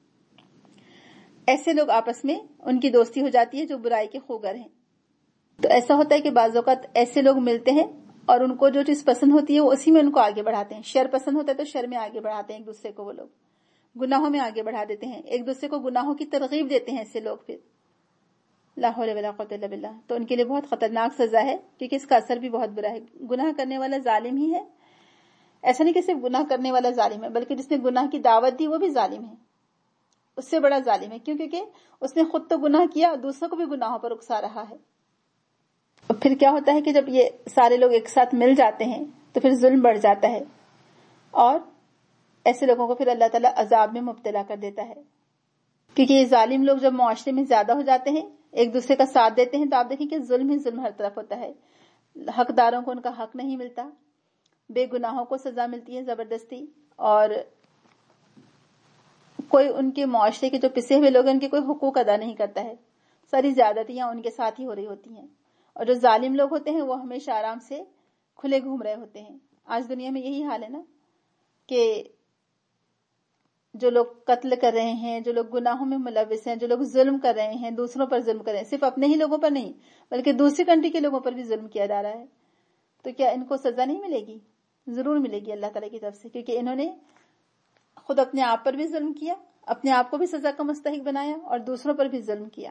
ایسے لوگ آپس میں ان کی دوستی ہو جاتی ہے جو برائی کے خوگر ہیں. تو ایسا ہوتا ہے کہ بعض اوقات ایسے لوگ ملتے ہیں اور ان کو جو چیز پسند ہوتی ہے وہ اسی میں ان کو آگے بڑھاتے ہیں. شر پسند ہوتا ہے تو شر میں آگے بڑھاتے ہیں ایک دوسرے کو. وہ لوگ گناہوں میں آگے بڑھا دیتے ہیں, ایک دوسرے کو گناہوں کی ترغیب دیتے ہیں ایسے لوگ. پھر لا حول ولا قوت الا باللہ, تو ان کے لیے بہت خطرناک سزا ہے کیونکہ اس کا اثر بھی بہت برا ہے. گناہ کرنے والا ظالم ہی ہے. ایسا نہیں کہ صرف گناہ کرنے والا ظالم ہے بلکہ جس نے گناہ کی دعوت دی وہ بھی ظالم ہے, اس سے بڑا ظالم ہے. کیوں؟ کیونکہ اس نے خود تو گناہ کیا اور دوسروں کو بھی گناہوں پر اکسا رہا ہے. اور پھر کیا ہوتا ہے کہ جب یہ سارے لوگ ایک ساتھ مل جاتے ہیں تو پھر ظلم بڑھ جاتا ہے اور ایسے لوگوں کو پھر اللہ تعالیٰ عذاب میں مبتلا کر دیتا ہے. کیونکہ یہ ظالم لوگ جب معاشرے میں زیادہ ہو جاتے ہیں, ایک دوسرے کا ساتھ دیتے ہیں, تو آپ دیکھیں کہ ظلم ہی ظلم ہر طرف ہوتا ہے. حقداروں کو ان کا حق نہیں ملتا, بے گناہوں کو سزا ملتی ہے زبردستی, اور کوئی ان کے معاشرے کے جو پسے ہوئے لوگ ہیں ان کے کوئی حقوق ادا نہیں کرتا ہے. ساری زیادتیاں ان کے ساتھ ہی ہو رہی ہوتی ہیں. اور جو ظالم لوگ ہوتے ہیں وہ ہمیشہ آرام سے کھلے گھوم رہے ہوتے ہیں. آج دنیا میں یہی حال ہے نا کہ جو لوگ قتل کر رہے ہیں, جو لوگ گناہوں میں ملوث ہیں, جو لوگ ظلم کر رہے ہیں, دوسروں پر ظلم کر رہے ہیں, صرف اپنے ہی لوگوں پر نہیں بلکہ دوسری کنٹری کے لوگوں پر بھی ظلم کیا جا رہا ہے, تو کیا ان کو سزا نہیں ملے گی؟ ضرور ملے گی اللہ تعالیٰ کی طرف سے, کیونکہ انہوں نے خود اپنے آپ پر بھی ظلم کیا, اپنے آپ کو بھی سزا کا مستحق بنایا اور دوسروں پر بھی ظلم کیا.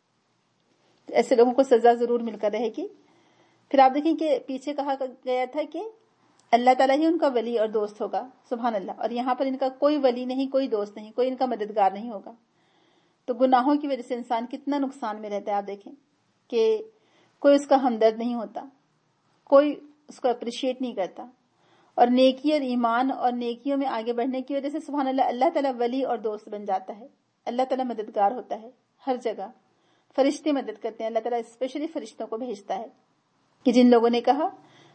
تو ایسے لوگوں کو سزا ضرور مل کر رہے گی. پھر آپ دیکھیں کہ پیچھے کہا گیا تھا کہ اللہ تعالیٰ ہی ان کا ولی اور دوست ہوگا. سبحان اللہ. اور یہاں پر ان کا کوئی ولی نہیں, کوئی دوست نہیں, کوئی ان کا مددگار نہیں ہوگا. تو گناہوں کی وجہ سے انسان کتنا نقصان میں رہتا ہے. آپ دیکھیں کہ کوئی اس کا ہمدرد نہیں ہوتا, کوئی اس کو اپریشیٹ نہیں کرتا, اور نیکی اور ایمان اور نیکیوں میں آگے بڑھنے کی وجہ سے سبحان اللہ اللہ تعالیٰ ولی اور دوست بن جاتا ہے. اللہ تعالیٰ مددگار ہوتا ہے ہر جگہ. فرشتے مدد کرتے ہیں, اللہ تعالیٰ اسپیشلی فرشتوں کو بھیجتا ہے کہ جن لوگوں نے کہا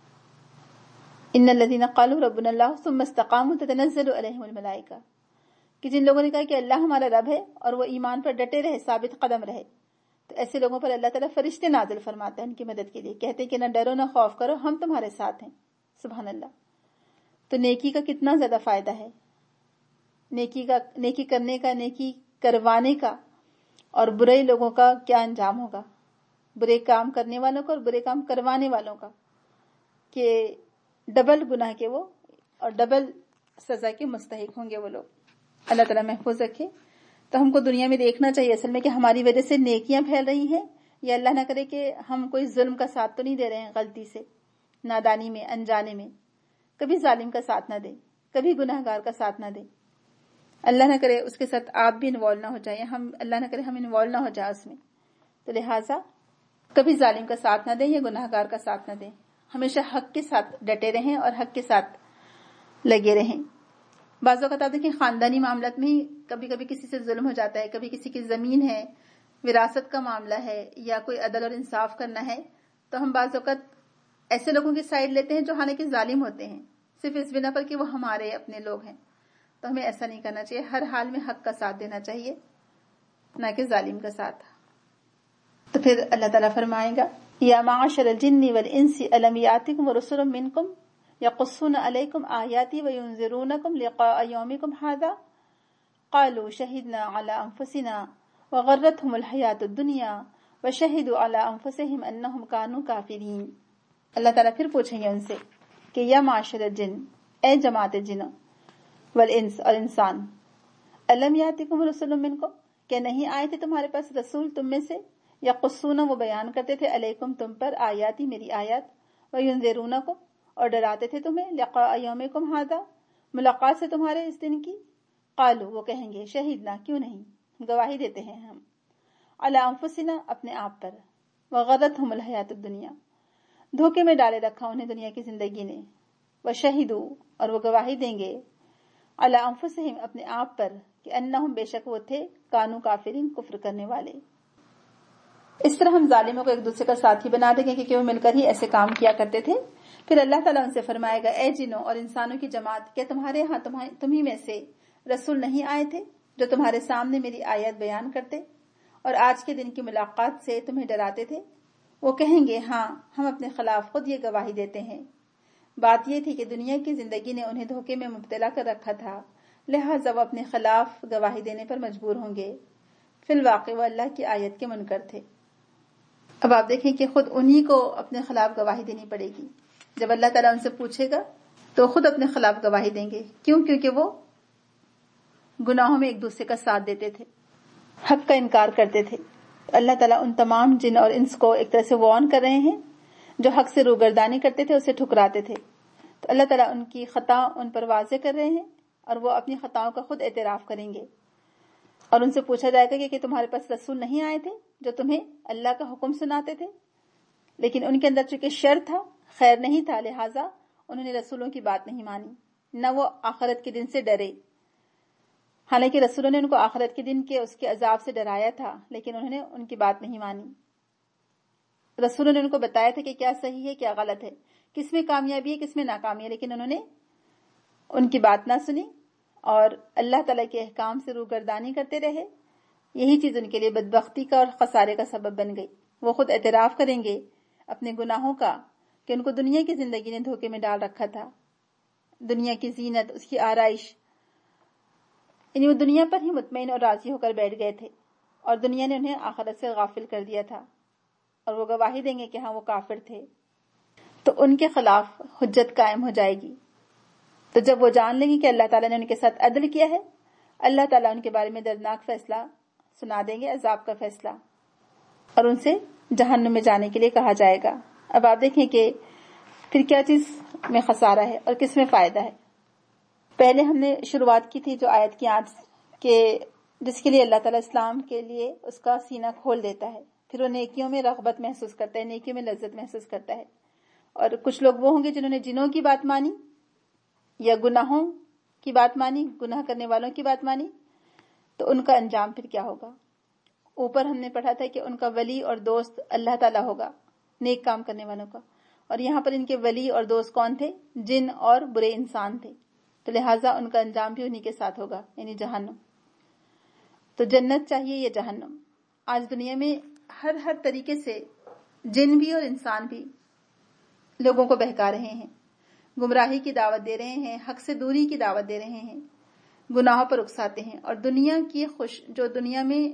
ان الذين قالوا ربنا الله ثم استقاموا تتنزل عليهم الملائکہ, کہ جن لوگوں نے کہا کہ اللہ ہمارا رب ہے اور وہ ایمان پر ڈٹے رہے, ثابت قدم رہے, تو ایسے لوگوں پر اللہ تعالیٰ فرشتے نازل فرماتے ہیں ان کی مدد کے لیے, کہتے ہیں کہ نہ ڈرو نہ خوف کرو, ہم تمہارے ساتھ ہیں. سبحان اللہ. تو نیکی کا کتنا زیادہ فائدہ ہے, نیکی کا نیکی کرنے کا, نیکی کروانے کا, اور برے لوگوں کا کیا انجام ہوگا, برے کام کرنے والوں کا اور برے کام کروانے والوں کا, کہ ڈبل گناہ کے وہ اور ڈبل سزا کے مستحق ہوں گے وہ لوگ. اللہ تعالیٰ محفوظ رکھے. تو ہم کو دنیا میں دیکھنا چاہیے اصل میں کہ ہماری وجہ سے نیکیاں پھیل رہی ہیں, یا اللہ نہ کرے کہ ہم کوئی ظلم کا ساتھ تو نہیں دے رہے ہیں غلطی سے, نادانی میں, انجانے میں. کبھی ظالم کا ساتھ نہ دیں, کبھی گناہ گار کا ساتھ نہ دیں. اللہ نہ کرے اس کے ساتھ آپ بھی انوالو نہ ہو جائیں, ہم اللہ نہ کرے ہم انوالو نہ ہو جائیں اس میں. تو لہٰذا کبھی ظالم کا ساتھ نہ دیں یا گناہ گار کا ساتھ نہ دیں, ہمیشہ حق کے ساتھ ڈٹے رہیں اور حق کے ساتھ لگے رہیں. بعض اوقات آپ دیکھیں خاندانی معاملات میں ہی کبھی کبھی کسی سے ظلم ہو جاتا ہے, کبھی کسی کی زمین ہے, وراثت کا معاملہ ہے, یا کوئی عدل اور انصاف کرنا ہے, تو ہم بعض اوقات ایسے لوگوں کی سائڈ لیتے ہیں جو حالانکہ ظالم ہوتے ہیں, صرف اس بنا پر کہ وہ ہمارے اپنے لوگ ہیں. تو ہمیں ایسا نہیں کرنا چاہیے, ہر حال میں حق کا ساتھ دینا چاہیے, نہ کہ ظالم کا ساتھ. تو پھر اللہ تعالیٰ فرمائے گا یا معاشر الجن والانس الم یاتکم رسل منکم یقصون علیکم آیاتی وینذرونکم لقاء یومکم ھذا قالوا شہدنا علی انفسنا وغرتهم الحیاۃ الدنیا وشہدوا علی انفسہم انہم کانوا کافرین. اللہ تعالیٰ پھر پوچھیں گے ان سے کہ یا معاشر الجن, اے جماعت جن, والانس اور انسان, الم یاتکم رسل منکم, کہ نہیں آئے تھے تمہارے پاس رسول تم میں سے, یقصون وہ بیان کرتے تھے, علیکم تم پر, آیاتی میری آیات, وینذرونکم اور ڈراتے تھے تمہیں, لقاء یومکم ھذا ملاقات سے تمہارے اس دن کی. قالوا وہ کہیں گے, شہیدنا کیوں نہیں, گواہی دیتے ہیں ہم, علی انفسنا اپنے آپ پر, وغرتہم الحیات الدنیا دھوکے میں ڈالے رکھا انہیں دنیا کی زندگی نے, وشہدوا اور وہ گواہی دیں گے علی انفسہم اپنے آپ پر کہ انہم بے شک وہ تھے کانو کافرین کفر کرنے والے. اس طرح ہم ظالموں کو ایک دوسرے کا ساتھی بنا دیں گے کیونکہ وہ مل کر ہی ایسے کام کیا کرتے تھے. پھر اللہ تعالیٰ ان سے فرمائے گا اے جنوں اور انسانوں کی جماعت کیا تمہارے ہاں تمہیں میں سے رسول نہیں آئے تھے جو تمہارے سامنے میری آیات بیان کرتے اور آج کے دن کی ملاقات سے تمہیں ڈراتے تھے؟ وہ کہیں گے ہاں ہم اپنے خلاف خود یہ گواہی دیتے ہیں. بات یہ تھی کہ دنیا کی زندگی نے انہیں دھوکے میں مبتلا کر رکھا تھا، لہٰذا وہ اپنے خلاف گواہی دینے پر مجبور ہوں گے. فی الواقع وہ اللہ کی آیت کے منکر تھے. اب آپ دیکھیں کہ خود انہی کو اپنے خلاف گواہی دینی پڑے گی. جب اللہ تعالیٰ ان سے پوچھے گا تو خود اپنے خلاف گواہی دیں گے. کیوں؟ کیونکہ وہ گناہوں میں ایک دوسرے کا ساتھ دیتے تھے، حق کا انکار کرتے تھے. اللہ تعالیٰ ان تمام جن اور انس کو ایک طرح سے وارن کر رہے ہیں جو حق سے روگردانی کرتے تھے، اسے ٹھکراتے تھے. تو اللہ تعالیٰ ان کی خطا ان پر واضح کر رہے ہیں اور وہ اپنی خطاؤں کا خود اعتراف کریں گے. اور ان سے پوچھا جائے گا کہ تمہارے پاس رسول نہیں آئے تھے جو تمہیں اللہ کا حکم سناتے تھے؟ لیکن ان کے اندر چونکہ شر تھا، خیر نہیں تھا، لہٰذا انہوں نے رسولوں کی بات نہیں مانی، نہ وہ آخرت کے دن سے ڈرے. حالانکہ رسولوں نے ان کو آخرت کے دن کے اس کے عذاب سے ڈرایا تھا، لیکن انہوں نے ان کی بات نہیں مانی. رسولوں نے ان کو بتایا تھا کہ کیا صحیح ہے کیا غلط ہے، کس میں کامیابی ہے کس میں ناکامی ہے، لیکن انہوں نے ان کی بات نہ سنی اور اللہ تعالیٰ کے احکام سے روگردانی کرتے رہے. یہی چیز ان کے لیے بدبختی کا اور خسارے کا سبب بن گئی. وہ خود اعتراف کریں گے اپنے گناہوں کا کہ ان کو دنیا کی زندگی نے دھوکے میں ڈال رکھا تھا. دنیا کی زینت، اس کی آرائش، یعنی وہ دنیا پر ہی مطمئن اور راضی ہو کر بیٹھ گئے تھے اور دنیا نے انہیں آخرت سے غافل کر دیا تھا. اور وہ گواہی دیں گے کہ ہاں وہ کافر تھے، تو ان کے خلاف حجت قائم ہو جائے گی. تو جب وہ جان لیں گے کہ اللہ تعالیٰ نے ان کے ساتھ عدل کیا ہے، اللہ تعالیٰ ان کے بارے میں دردناک فیصلہ سنا دیں گے، عذاب کا فیصلہ، اور ان سے جہنم میں جانے کے لیے کہا جائے گا. اب آپ دیکھیں کہ پھر کیا چیز میں خسارہ ہے اور کس میں فائدہ ہے. پہلے ہم نے شروعات کی تھی جو آیت کی آج کہ جس کے لیے اللہ تعالیٰ اسلام کے لیے اس کا سینہ کھول دیتا ہے، پھر وہ نیکیوں میں رغبت محسوس کرتا ہے، نیکیوں میں لذت محسوس کرتا ہے. اور کچھ لوگ وہ ہوں گے جنہوں نے جنوں کی بات مانی یا گناہوں کی بات مانی، گناہ کرنے والوں کی بات مانی، تو ان کا انجام پھر کیا ہوگا. اوپر ہم نے پڑھا تھا کہ ان کا ولی اور دوست اللہ تعالیٰ ہوگا نیک کام کرنے والوں کا، اور یہاں پر ان کے ولی اور دوست کون تھے؟ جن اور برے انسان تھے. تو لہٰذا ان کا انجام بھی انہی کے ساتھ ہوگا، یعنی جہنم. تو جنت چاہیے یا جہنم؟ آج دنیا میں ہر ہر طریقے سے جن بھی اور انسان بھی لوگوں کو بہکا رہے ہیں، گمراہی کی دعوت دے رہے ہیں، حق سے دوری کی دعوت دے رہے ہیں، گناہوں پر اکساتے ہیں. اور دنیا کی خوش جو دنیا میں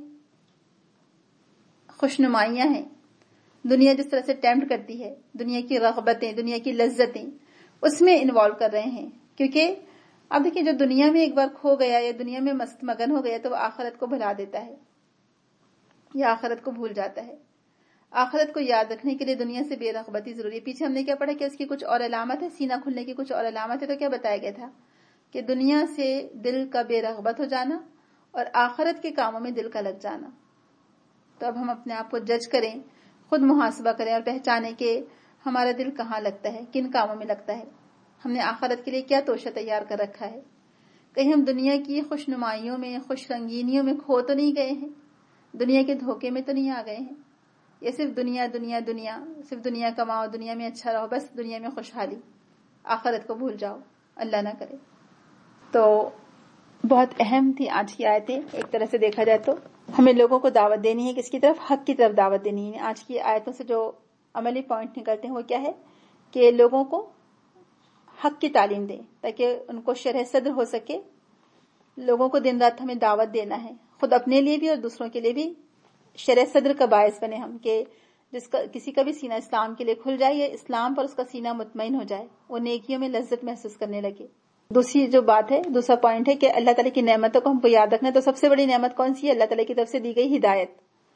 خوش نمائیاں ہیں، دنیا جس طرح سے ٹیمپٹ کرتی ہے، دنیا کی رغبتیں، دنیا کی لذتیں، اس میں انوالو کر رہے ہیں. کیونکہ اب دیکھیں جو دنیا میں ایک بار کھو گیا یا دنیا میں مست مگن ہو گیا تو وہ آخرت کو بھلا دیتا ہے یا آخرت کو بھول جاتا ہے. آخرت کو یاد رکھنے کے لیے دنیا سے بے رغبتی ضروری ہے. پیچھے ہم نے کیا پڑھا کہ اس کی کچھ اور علامت ہے، سینہ کھلنے کی کچھ اور علامت ہے. تو کیا بتایا گیا تھا کہ دنیا سے دل کا بے رغبت ہو جانا اور آخرت کے کاموں میں دل کا لگ جانا. تو اب ہم اپنے آپ کو جج کریں، خود محاسبہ کریں اور پہچانیں کہ ہمارا دل کہاں لگتا ہے، کن کاموں میں لگتا ہے، ہم نے آخرت کے لیے کیا توشہ تیار کر رکھا ہے. کہیں ہم دنیا کی خوش نمائیوں میں، خوش رنگینیوں میں کھو تو نہیں گئے ہیں، دنیا کے دھوکے میں تو نہیں آ گئے ہیں. یہ صرف دنیا دنیا دنیا صرف دنیا کماؤ، دنیا میں اچھا رہو، بس دنیا میں خوشحالی، آخرت کو بھول جاؤ، اللہ نہ کرے. تو بہت اہم تھی آج کی آیتیں. ایک طرح سے دیکھا جائے تو ہمیں لوگوں کو دعوت دینی ہے، کس کی طرف؟ حق کی طرف دعوت دینی ہے. آج کی آیتوں سے جو عملی پوائنٹ نکلتے ہیں وہ کیا ہے کہ لوگوں کو حق کی تعلیم دیں تاکہ ان کو شرح صدر ہو سکے. لوگوں کو دن رات ہمیں دعوت دینا ہے، خود اپنے لیے بھی اور دوسروں کے لیے بھی شرح صدر کا باعث بنے ہم، کہ جس کا کسی کا بھی سینہ اسلام کے لیے کھل جائے یا اسلام پر اس کا سینہ مطمئن ہو جائے، وہ نیکیوں میں لذت محسوس کرنے لگے. دوسری جو بات ہے، دوسرا پوائنٹ ہے کہ اللہ تعالیٰ کی نعمتوں کو ہم کو یاد رکھنا. تو سب سے بڑی نعمت کون سی ہے؟ اللہ تعالیٰ کی طرف سے دی گئی ہدایت،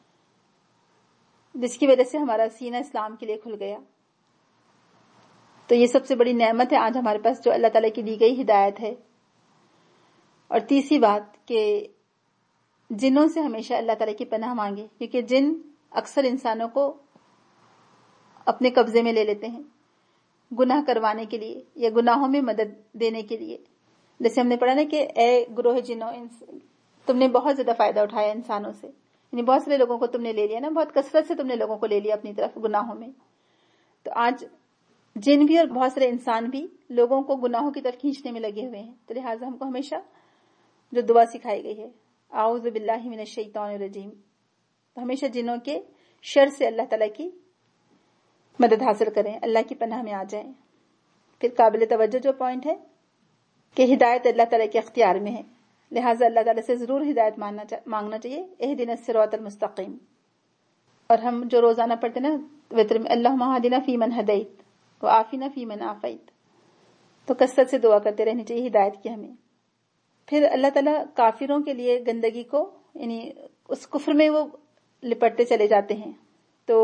جس کی وجہ سے ہمارا سینہ اسلام کے لیے کھل گیا. تو یہ سب سے بڑی نعمت ہے آج ہمارے پاس، جو اللہ تعالیٰ کی دی گئی ہدایت ہے. اور تیسری بات کہ جنوں سے ہمیشہ اللہ تعالیٰ کی پناہ مانگے، کیونکہ جن اکثر انسانوں کو اپنے قبضے میں لے لیتے ہیں. گناہ کروانے کے لیے یا گناہوں میں مدد دینے کے لیے. جیسے ہم نے پڑھا نا کہ اے گروہ جنوں تم نے بہت زیادہ فائدہ اٹھایا انسانوں سے، یعنی بہت سارے لوگوں کو تم نے لے لیا نا، بہت کثرت سے تم نے لوگوں کو لے لیا اپنی طرف گناہوں میں. تو آج جن بھی اور بہت سارے انسان بھی لوگوں کو گناہوں کی طرف کھینچنے میں لگے ہوئے ہیں. تو لہٰذا ہم کو ہمیشہ جو دعا سکھائی گئی ہے اعوذ باللہ من الشیطان الرجیم، تو ہمیشہ جنوں کے شر سے اللہ تعالیٰ کی مدد حاصل کریں، اللہ کی پناہ میں آ جائیں. پھر قابل توجہ جو پوائنٹ ہے کہ ہدایت اللہ تعالیٰ کے اختیار میں ہے، لہٰذا اللہ تعالیٰ سے ضرور ہدایت مانگنا چاہیے. اہدنا الصراط المستقیم. اور ہم جو روزانہ پڑھتے نا وتر میں اللہم اہدنا فیمن ہدیت وعافنا فیمن عافیت، تو کثرت سے دعا کرتے رہنی چاہیے ہدایت کی ہمیں. پھر اللہ تعالیٰ کافروں کے لیے گندگی کو، یعنی اس کفر میں وہ لپٹتے چلے جاتے ہیں، تو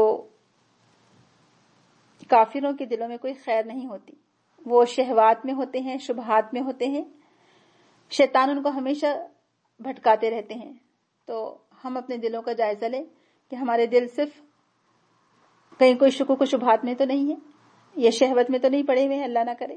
کافروں کے دلوں میں کوئی خیر نہیں ہوتی، وہ شہوات میں ہوتے ہیں، شبہات میں ہوتے ہیں، شیطان ان کو ہمیشہ بھٹکاتے رہتے ہیں. تو ہم اپنے دلوں کا جائزہ لیں کہ ہمارے دل صرف کہیں کوئی شکوک و شبہات میں تو نہیں ہے یا شہوت میں تو نہیں پڑے ہوئے ہیں، اللہ نہ کرے.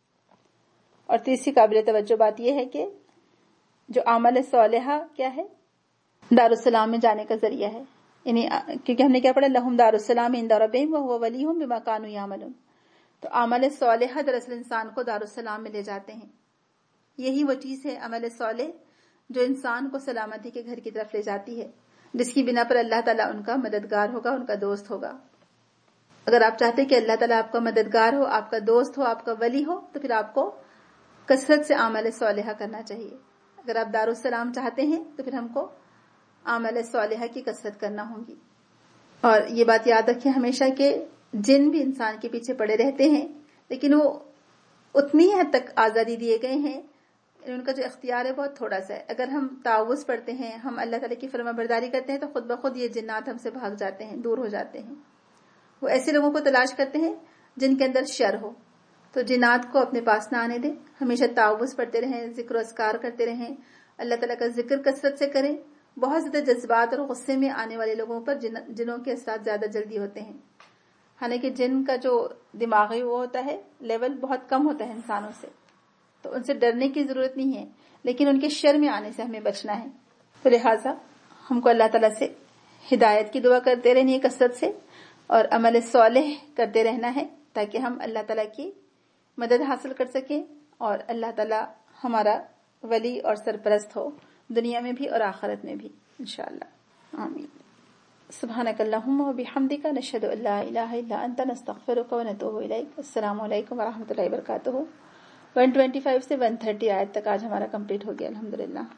اور تیسری قابل توجہ بات یہ ہے کہ جو عمل صالحہ کیا ہے، دارالسلام میں جانے کا ذریعہ ہے. یعنی کیونکہ ہم نے کیا پڑھا، لہم دارالسلام عند ربہم وہو ولیہم بما کانوا یعملون. تو عمل صالحہ دراصل انسان کو دارالسلام میں لے جاتے ہیں. یہی وہ چیز ہے عمل صالح جو انسان کو سلامتی کے گھر کی طرف لے جاتی ہے، جس کی بنا پر اللہ تعالیٰ ان کا مددگار ہوگا، ان کا دوست ہوگا. اگر آپ چاہتے کہ اللہ تعالیٰ آپ کا مددگار ہو، آپ کا دوست ہو، آپ کا ولی ہو، تو پھر آپ کو کثرت سے عمل صالحہ کرنا چاہیے. اگر آپ دارالسلام چاہتے ہیں تو پھر ہم کو عمل صالحہ کی کثرت کرنا ہوگی. اور یہ بات یاد رکھیں ہمیشہ کہ جن بھی انسان کے پیچھے پڑے رہتے ہیں، لیکن وہ اتنی ہی حد تک آزادی دیے گئے ہیں، ان کا جو اختیار ہے بہت تھوڑا سا ہے. اگر ہم تعوذ پڑھتے ہیں، ہم اللہ تعالیٰ کی فرما برداری کرتے ہیں، تو خود بخود یہ جنات ہم سے بھاگ جاتے ہیں، دور ہو جاتے ہیں. وہ ایسے لوگوں کو تلاش کرتے ہیں جن کے اندر شر ہو، تو جنات کو اپنے پاس نہ آنے دیں. ہمیشہ تعوذ پڑھتے رہیں، ذکر و اذکار کرتے رہیں، اللہ تعالیٰ کا ذکر کثرت سے کریں. بہت زیادہ جذبات اور غصے میں آنے والے لوگوں پر جن جنوں کے اثرات زیادہ جلدی ہوتے ہیں. حالانکہ جن کا جو دماغی وہ ہوتا ہے لیول بہت کم ہوتا ہے انسانوں سے، تو ان سے ڈرنے کی ضرورت نہیں ہے، لیکن ان کے شر میں آنے سے ہمیں بچنا ہے. تو لہٰذا ہم کو اللہ تعالیٰ سے ہدایت کی دعا کرتے رہنی ہے کثرت سے، اور عمل صالح کرتے رہنا ہے تاکہ ہم اللہ تعالیٰ کی مدد حاصل کر سکیں اور اللہ تعالیٰ ہمارا ولی اور سرپرست ہو، دنیا میں بھی اور آخرت میں بھی انشاءاللہ. آمین. سبحانک اللہم و بحمدک نشہد ان لا الہ الا انت نستغفرک و نتوب الیک. السلام علیکم ورحمۃ اللہ وبرکاتہ. ون ٹوینٹی فائیو سے ون تھرٹی آیت تک آج ہمارا کمپلیٹ ہو گیا الحمدللہ.